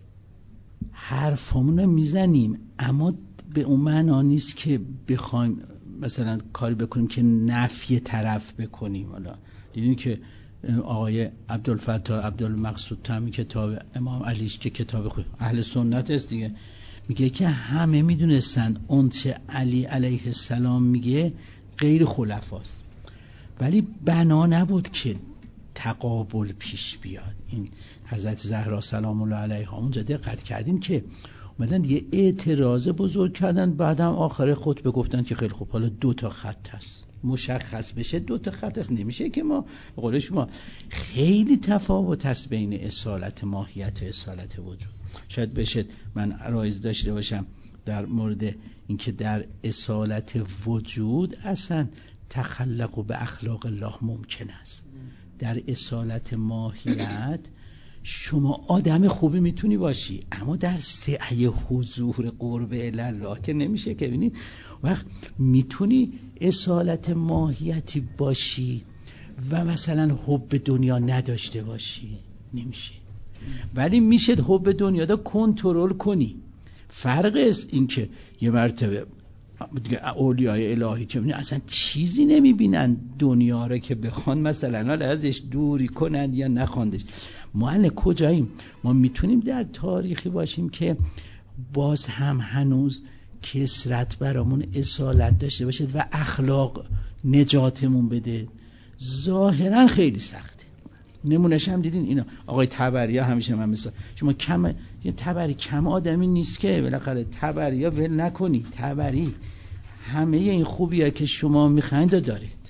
حرفامون رو میزنیم اما به اون معنا نیست که بخوایم مثلا کاری بکنیم که نفی طرف بکنیم. حالا دیدین که آقای عبدالفتاح عبدالمقصود تامی کتاب امام علیش که کتاب خود اهل سنت است دیگه، میگه که همه میدونستن اون چه علی علیه السلام میگه غیر خلفاست، ولی بنا نبود که تقابل پیش بیاد. این حضرت زهرا سلام الله علیها اونجا دقت کردین که اومدن یه اعتراض بزرگ کردن، بعدم آخر خطبه گفتن که خیلی خوب حالا دو تا خط هست، مشخص بشه دو تا خط هست، نمیشه که ما به قول شما خیلی تفاوت هست بین اصالت ماهیت و اصالت وجود. شاید بشه من عرایض داشته باشم در مورد اینکه در اصالت وجود اصلا تخلق به اخلاق الله ممکن است، در اصالت ماهیت شما آدم خوبی میتونی باشی اما در سعی حضور قرب الله که نمیشه. که ببینید وقت میتونی اصالت ماهیتی باشی و مثلا حب دنیا نداشته باشی، نمیشه، ولی میشه حب دنیا رو کنترل کنی. فرق است این که یه مرتبه دیگه اولیای الهی که اصلا چیزی نمیبینن دنیا رو که بخوان مثلا حالا ازش دوری کنن یا نخواندش. ما الان کجاییم؟ ما میتونیم در تاریخی باشیم که باز هم هنوز کسرت برامون اصالت داشته باشه و اخلاق نجاتمون بده. ظاهرا خیلی سخته. نمونهش هم دیدین اینا آقای تبری همیشه من مثلا شما کم یه تبری کم آدمی نیست که بالاخره تبری ول نکنی. تبری همه این خوبیه که شما میخواید دارید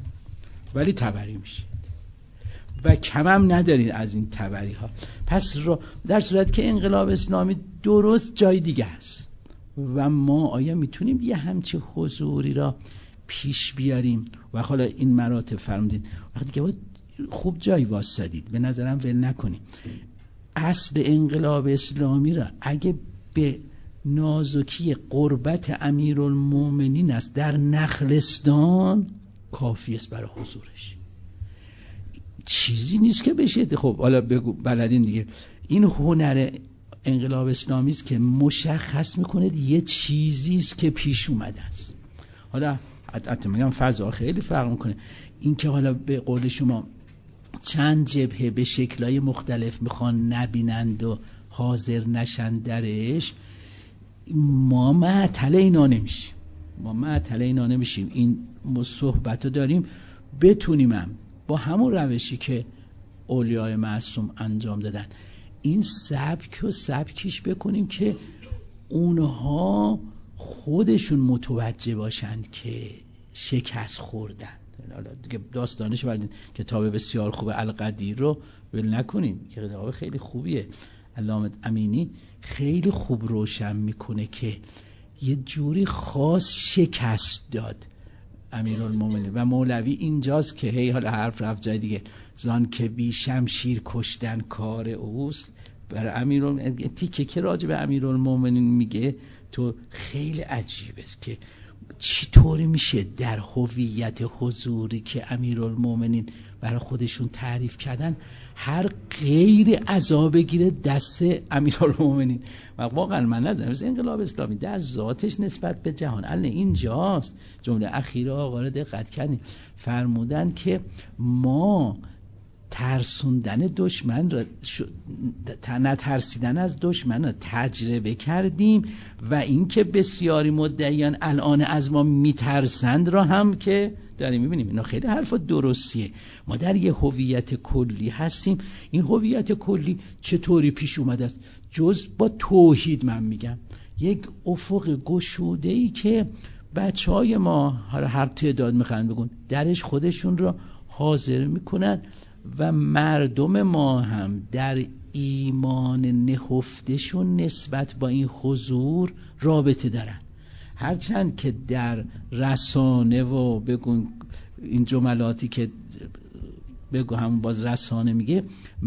ولی تبری میشه و کم هم ندارید از این تبری ها. پس در صورت که انقلاب اسلامی درست جای دیگه است و ما آیا میتونیم یه همچه حضوری را پیش بیاریم و حالا این مراتب فرمودید وقتی که باید خوب جایی واسدید به نظرم ول نکنیم. اصل انقلاب اسلامی را اگه به نازکی قربت امیرالمومنین است در نخلستان کافی است برای حضورش، چیزی نیست که بشه. خب حالا بگو بلدین دیگه. این هنر انقلاب اسلامی است که مشخص میکنه یه چیزی است که پیش اومده است. حالا حتی میگم فضا خیلی فرق میکنه. این که حالا به قول شما چند جبهه به شکل‌های مختلف میخوان نبینند و حاضر نشن درش، ما معطل اینا نمیشیم. ما معطل اینا نمیشیم. این صحبت رو داریم بتونیم هم با همون روشی که اولیای معصوم انجام دادن این سبک و سبکیش بکنیم که اونها خودشون متوجه باشند که شکست خوردن. حالا دیگه داستانش بردین کتاب بسیار خوب القدیر رو ول نکنین که کتاب خیلی خوبیه. علامه امینی خیلی خوب روشن میکنه که یه جوری خاص شکست داد امیرالمومنین و مولوی اینجاست که هی حالا حرف رفت جای دیگه زان که بی شمشیر کشتن کار اوست. برای امیرالمومنین تیکه که راجع به امیرالمومنین میگه تو خیلی عجیبه که چطوری میشه در هویت حضوری که امیرالمومنین برای خودشون تعریف کردن هر غیر عزا بگیره دست امیرالمومنین. و واقعا من نظرم از انقلاب اسلامی در ذاتش نسبت به جهان الان اینجاست. جمله اخیر آقا رو دقت کردین فرمودن که ما ترسوندن دشمن را نترسیدن از دشمن را تجربه کردیم و اینکه بسیاری مدعیان الان از ما میترسند را هم که داریم میبینیم. اینا خیلی حرفا درستیه. ما در یه هویت کلی هستیم. این هویت کلی چطوری پیش اومده است؟ جز با توحید. من میگم یک افق گشوده‌ای که بچهای ما هر تعداد میخوان بگن درش خودشون را حاضر میکنن و مردم ما هم در ایمان نهفتشون نسبت با این حضور رابطه دارن. هرچند که در رسانه و بگون این جملاتی که بگو همون باز رسانه میگه،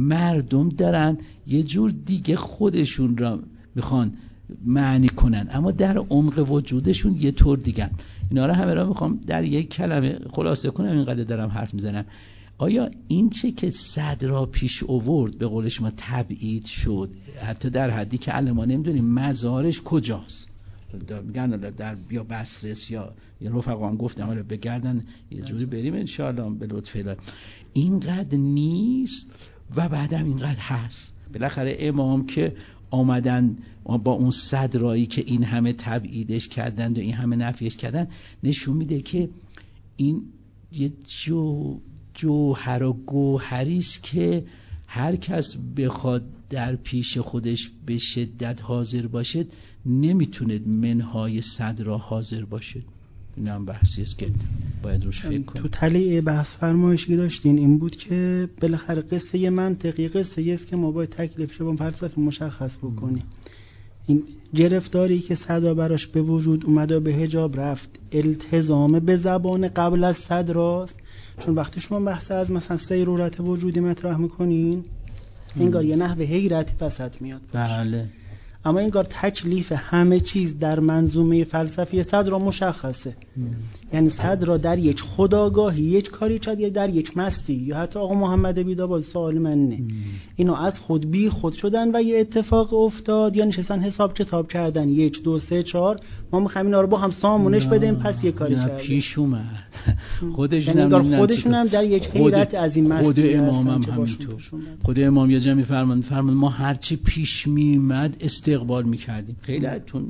مردم دارن یه جور دیگه خودشون را میخوان معنی کنن، اما در عمق وجودشون یه طور دیگه. اینا رو همه را میخوام در یک کلمه خلاصه کنم، اینقدر دارم حرف میزنم. آیا این چه که صد را پیش آورد به قول شما تبعید شد، حتی در حدی که الان ما نمیدونیم مزارش کجاست؟ میگن در یا بصرس یا یا رفقا هم گفتم حالا بگردن یه جوری بریم ان شاء الله به لطف الله. اینقدر نیست و بعدم اینقدر هست. بالاخره امام که آمدن با اون صد رایی که این همه تبعیدش کردند و این همه نفیش کردن، نشون میده که این یه جو جوهر و گوهریست که هر کس بخواد در پیش خودش به شدت حاضر باشد نمیتونه منهای صد را حاضر باشد. این هم بحثی است که باید روش فکر کنیم. تو تلیه بحث فرمایشی داشتین این بود که بالاخره قصه منطقی قصه است که ما باید تکلیفش با فلسفه مشخص بکنیم. این گرفتاری که صدا براش به وجود اومد و به حجاب رفت التزام به زبان قبل از صد راست. چون وقتی شما بحث از مثلا سیرورت وجودی مطرح میکنین انگار یه نحوه حیرتی وسط میاد. بله. اما انگار تکلیف همه چیز در منظومه فلسفی صد را مشخصه. یعنی صد را در یک خودآگاهی یک کاری چاد یا در یک مستی یا حتی آقا محمد بیداباد سوال منه اینو از خود بی خود شدن و یه اتفاق افتاد یا نشستن حساب کتاب کردن یک دو سه چهار ما میخوایم اینا رو با هم سامونش بدیم پس یه کاری کردیم. پیش اومد خودشون یعنی هم خودشون هم در یک حیرت از این مستی. خود امام هم همینطور. خود امام یه جمعی فرمان فرمان ما هرچی پیش میمد استقبال میکردیم. خیلی تون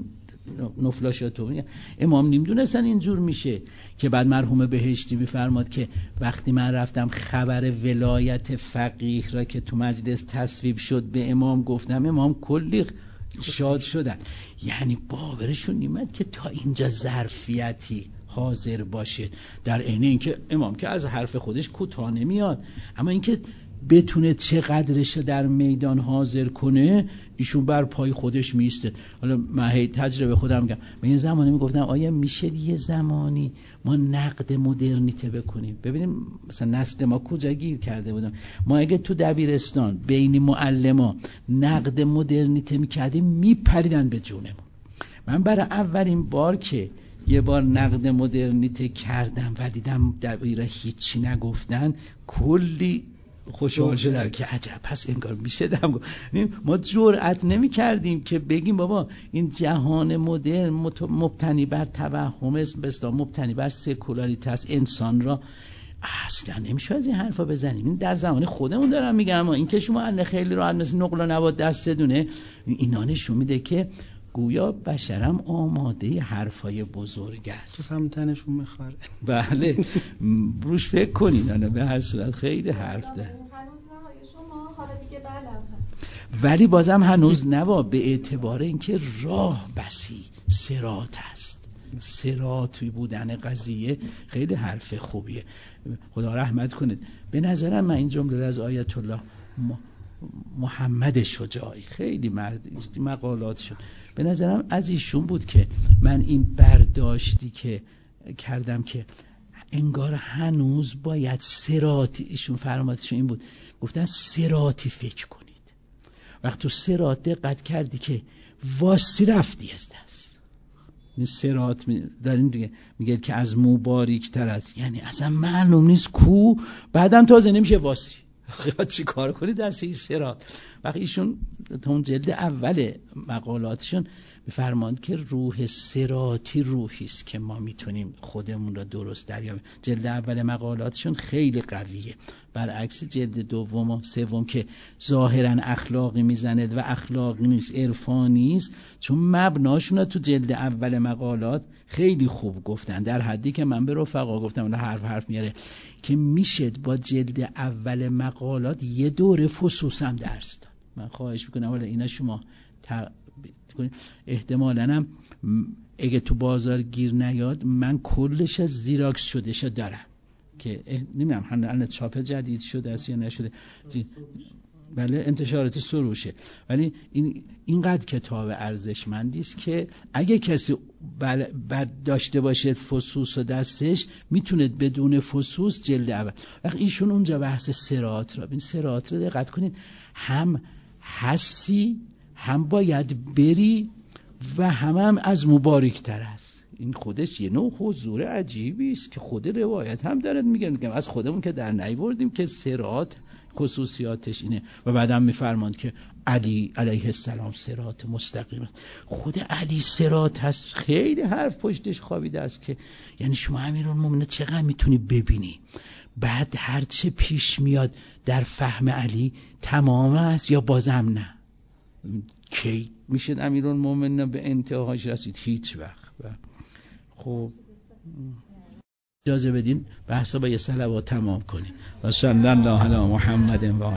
نفلاشاتو میگن امام نمیدونستن اینجور میشه که بعد مرحوم بهشتی میفرماد که وقتی من رفتم خبر ولایت فقیه را که تو مجلس تصویب شد به امام گفتم، امام کلی شاد شدن. یعنی باورشون نیمد که تا اینجا ظرفیتی حاضر باشه، در عین اینکه امام که از حرف خودش کوتاه نمیاد، اما اینکه بتونه چقدرش در میدان حاضر کنه ایشون بر پای خودش میسته. حالا من هی تجربه خودم میگم، من یه زمانی میگفتم آیا میشه یه زمانی ما نقد مدرنیته بکنیم؟ ببینیم مثلا نسل ما کجا گیر کرده بودم. ما اگه تو دبیرستان بین معلما نقد مدرنیته میکردیم میپریدن به جونمون. من برای اولین بار که یه بار نقد مدرنیته کردم و دیدم دبیرا هیچی نگفتن کلی خوشحال شدم که عجب پس انگار میشه دم. ما جرئت نمی کردیم که بگیم بابا این جهان مدرن مبتنی بر توهم است، بسیار مبتنی بر سکولاریته است، انسان را اصلا نمیشه از این حرفا بزنیم. این در زمان خودمون دارم میگم، اما این که شما ان خیلی راحت مثل نقل و نبات دست دونه اینا نشون میده که گویا بشرم آماده حرفای بزرگ است. فهم تنشون میخوره. بله روش فکر کنین. انا به هر صورت خیلی حرف ده. هنوز نهای شما حالا دیگه بلم هست. ولی بازم هنوز نوا به اعتبار اینکه راه بسی صراط است. صراطی بودن قضیه خیلی حرف خوبیه. خدا رحمت کنید. به نظرم من این جمله از آیت الله محمد شجاعی خیلی مرد مقالات شد، به نظرم از ایشون بود که من این برداشتی که کردم که انگار هنوز باید صراطی، ایشون فرمایششون این بود گفتن صراطی فکر کنید. وقت تو صراط دقت کردی که واسی رفتی از دست. این صراط داریم دیگه میگه که از مو باریک تر است، یعنی اصلا معلوم نیست کو، بعدم تازه نمیشه واسی چی کار کنی در سی صراط. وقتی ایشون تا اون جلد اول مقالاتشون میفرماند که روح صراطی روحی است که ما میتونیم خودمون را درست دریابیم. جلد اول مقالاتشون خیلی قویه، برعکس جلد دوم و سوم که ظاهرا اخلاقی میزند و اخلاقی نیست، عرفانی است، چون مبناشون تو جلد اول مقالات خیلی خوب گفتن، در حدی که من به رفقا گفتم اون حرف حرف میاره که میشه با جلد اول مقالات یه دوره فصوص هم درس داد. من خواهش میکنم حالا اینا شما تر... احتمالاً هم اگه تو بازار گیر نیاد من کلش از زیراکس شدهش دارم که نمیدونم الان چاپ جدید شده است یا نشده، بله انتشارات سروشه، ولی این اینقدر کتاب ارزشمندی است که اگه کسی بعد داشته باشه فصوص و دستش میتونه بدون فصوص جلد اول. وقت ایشون اونجا بحث صراط را، این صراط را دقت کنید، هم هستی هم باید بری و هم هم از مبارک تر است. این خودش یه نوع حضور عجیبی است که خود روایت هم دارد میگن، میگم از خودمون که در نیوردیم که صراط خصوصیاتش اینه. و بعدم میفرماند که علی علیه السلام صراط مستقیم است. خود علی صراط هست، خیلی حرف پشتش خوابیده است که یعنی شما امیرالمومنین چقدر میتونی ببینی، بعد هرچه پیش میاد در فهم علی تمام است یا بازم نه. کی میشه امیرالمومنین به انتهاش رسید؟ هیچ وقت. خب اجازه بدین بحثا با یه صلوات تمام کنیم. و صلی الله علی محمد و